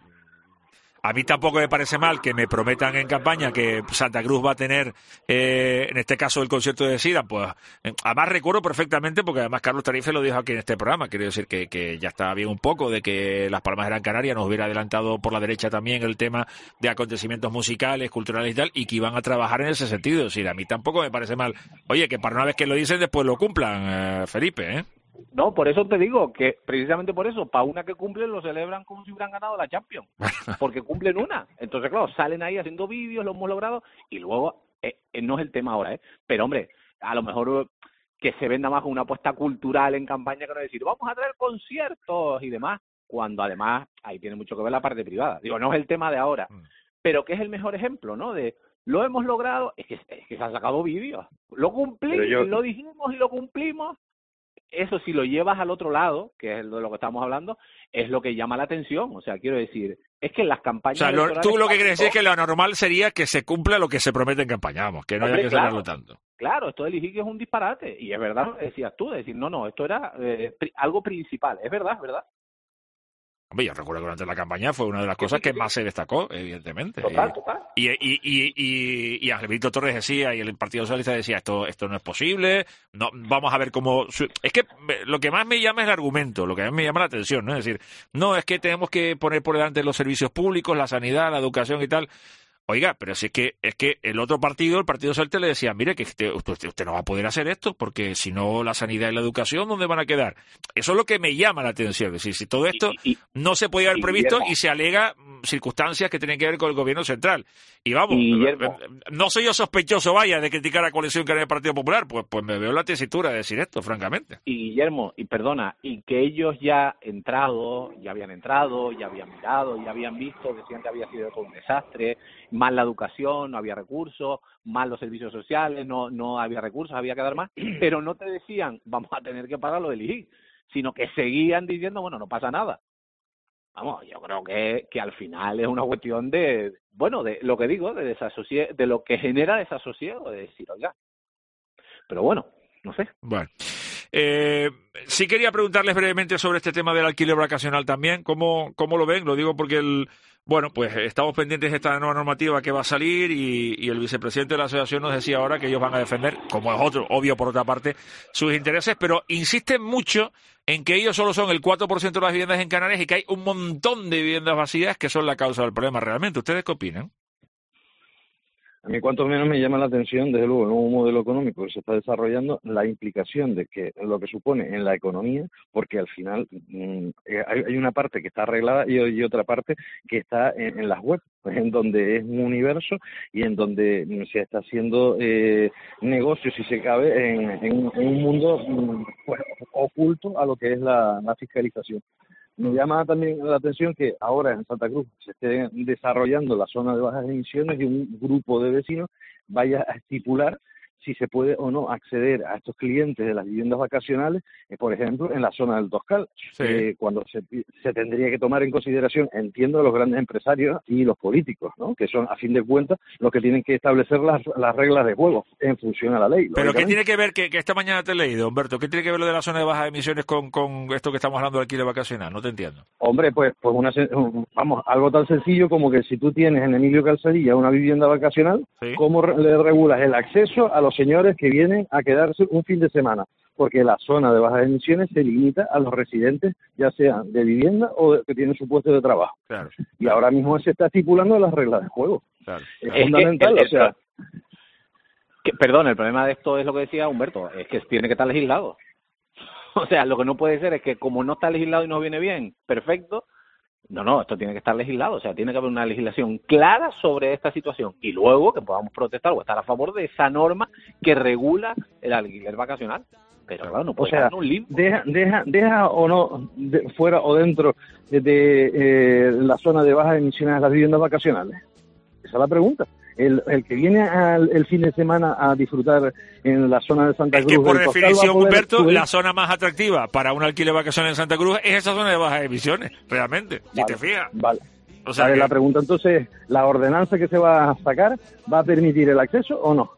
a mí tampoco me parece mal que me prometan en campaña que Santa Cruz va a tener, en este caso, el concierto de SIDA. Pues además recuerdo perfectamente, porque además Carlos Tarife lo dijo aquí en este programa, quiero decir que ya estaba bien un poco de que Las Palmas eran Canarias, nos hubiera adelantado por la derecha también el tema de acontecimientos musicales, culturales y tal, y que iban a trabajar en ese sentido. Es decir, a mí tampoco me parece mal. Oye, que para una vez que lo dicen, después lo cumplan, Felipe, ¿eh? No, por eso te digo que precisamente por eso, para una que cumplen lo celebran como si hubieran ganado la Champions, porque cumplen una. Entonces, claro, salen ahí haciendo vídeos, lo hemos logrado, y luego, no es el tema ahora, pero hombre, a lo mejor que se venda más una apuesta cultural en campaña que no decir, vamos a traer conciertos y demás, cuando además ahí tiene mucho que ver la parte privada. Digo, no es el tema de ahora, pero que es el mejor ejemplo, ¿no? De lo hemos logrado, es que se han sacado vídeos, lo cumplimos, lo dijimos y lo cumplimos. Eso, si lo llevas al otro lado, que es de lo que estamos hablando, es lo que llama la atención. O sea, quiero decir, es que en las campañas... O sea, tú lo que quieres decir es que lo normal sería que se cumpla lo que se promete en campaña, vamos, que no haya que celebrarlo tanto. Claro, esto del IGIC es un disparate. Y es verdad lo que decías tú, de decir, no, esto era algo principal. Es verdad, es verdad. Hombre, yo recuerdo que durante la campaña fue una de las cosas que más se destacó, evidentemente. Total. Y Angelito Torres decía, y el Partido Socialista decía, esto no es posible, no, vamos a ver cómo... Es que lo que más me llama es el argumento, lo que más me llama la atención, ¿no? Es decir, no, es que tenemos que poner por delante los servicios públicos, la sanidad, la educación y tal... Oiga, pero si es que el otro partido, el Partido Socialista, le decía, mire, que usted no va a poder hacer esto, porque si no, la sanidad y la educación, ¿dónde van a quedar? Eso es lo que me llama la atención. Es decir, si todo esto no se podía haber previsto y se alega circunstancias que tienen que ver con el gobierno central. Y vamos, no soy yo sospechoso, vaya, de criticar a la coalición que era el Partido Popular, pues me veo la tesitura de decir esto, francamente. Y Guillermo, y perdona, y que ellos ya habían entrado, ya habían mirado, ya habían visto, decían que había sido todo un desastre, más la educación, no había recursos, más los servicios sociales, no había recursos, había que dar más, pero no te decían, vamos a tener que pagar lo del IGIC, sino que seguían diciendo, bueno, no pasa nada. Vamos, yo creo que al final es una cuestión de lo que digo, de lo que genera desasosiego, de decir, oiga, pero bueno, no sé. Bueno. Sí quería preguntarles brevemente sobre este tema del alquiler vacacional también. ¿Cómo lo ven? Lo digo porque pues estamos pendientes de esta nueva normativa que va a salir y el vicepresidente de la asociación nos decía ahora que ellos van a defender, como es obvio por otra parte, sus intereses, pero insisten mucho en que ellos solo son el 4% de las viviendas en Canarias y que hay un montón de viviendas vacías que son la causa del problema realmente. ¿Ustedes qué opinan? A mí cuanto menos me llama la atención, desde luego, el nuevo modelo económico que se está desarrollando, la implicación de que lo que supone en la economía, porque al final hay una parte que está arreglada y otra parte que está en las webs, en donde es un universo y en donde se está haciendo negocio, si se cabe, en un mundo pues, oculto a lo que es la fiscalización. Me llama también la atención que ahora en Santa Cruz se esté desarrollando la zona de bajas emisiones y un grupo de vecinos vaya a estipular si se puede o no acceder a estos clientes de las viviendas vacacionales, por ejemplo, en la zona del Toscal, cuando se tendría que tomar en consideración, entiendo, los grandes empresarios y los políticos, ¿no? Que son, a fin de cuentas, los que tienen que establecer las reglas de juego en función a la ley. Pero ¿qué tiene que ver, que esta mañana te he leído, Humberto, qué tiene que ver lo de la zona de bajas emisiones con esto que estamos hablando de alquiler vacacional? No te entiendo. Hombre, pues algo tan sencillo como que si tú tienes en Emilio Calzadilla una vivienda vacacional, ¿cómo le regulas el acceso a los señores que vienen a quedarse un fin de semana? Porque la zona de bajas emisiones se limita a los residentes, ya sean de vivienda o que tienen su puesto de trabajo. Claro. Y ahora mismo se está estipulando las reglas de juego. Claro. Es fundamental, perdón, el problema de esto es lo que decía Humberto, es que tiene que estar legislado. O sea, lo que no puede ser es que como no está legislado y no viene bien, perfecto. No, esto tiene que estar legislado. O sea, tiene que haber una legislación clara sobre esta situación y luego que podamos protestar o estar a favor de esa norma que regula el alquiler vacacional. Pero claro, no puede estar en un limbo. Deja o no fuera o dentro de la zona de bajas emisiones de las viviendas vacacionales. Esa es la pregunta. El que viene el fin de semana a disfrutar en la zona de Santa Cruz... Es que por definición, Humberto, la zona más atractiva para un alquiler vacacional en Santa Cruz es esa zona de bajas emisiones, realmente, si te fijas. Vale. O sea la pregunta entonces, ¿la ordenanza que se va a sacar va a permitir el acceso o no?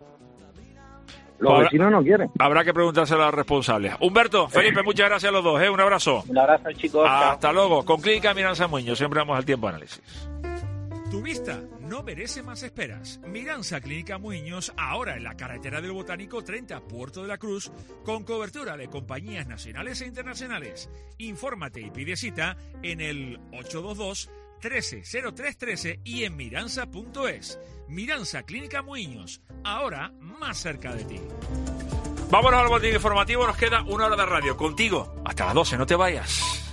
Los vecinos no quieren. Habrá que preguntárselo a los responsables. Humberto, Felipe, muchas gracias a los dos. Un abrazo. Un abrazo, chicos. Hasta luego. Con Clínica Miranza Muñoz, siempre vamos al tiempo de análisis. Tu vista no merece más esperas. Miranza Clínica Muñoz, ahora en la carretera del Botánico 30, Puerto de la Cruz, con cobertura de compañías nacionales e internacionales. Infórmate y pide cita en el 822-130313 y en miranza.es. Miranza Clínica Muñoz, ahora más cerca de ti. Vámonos al boletín informativo, nos queda una hora de radio. Contigo, hasta las 12, no te vayas.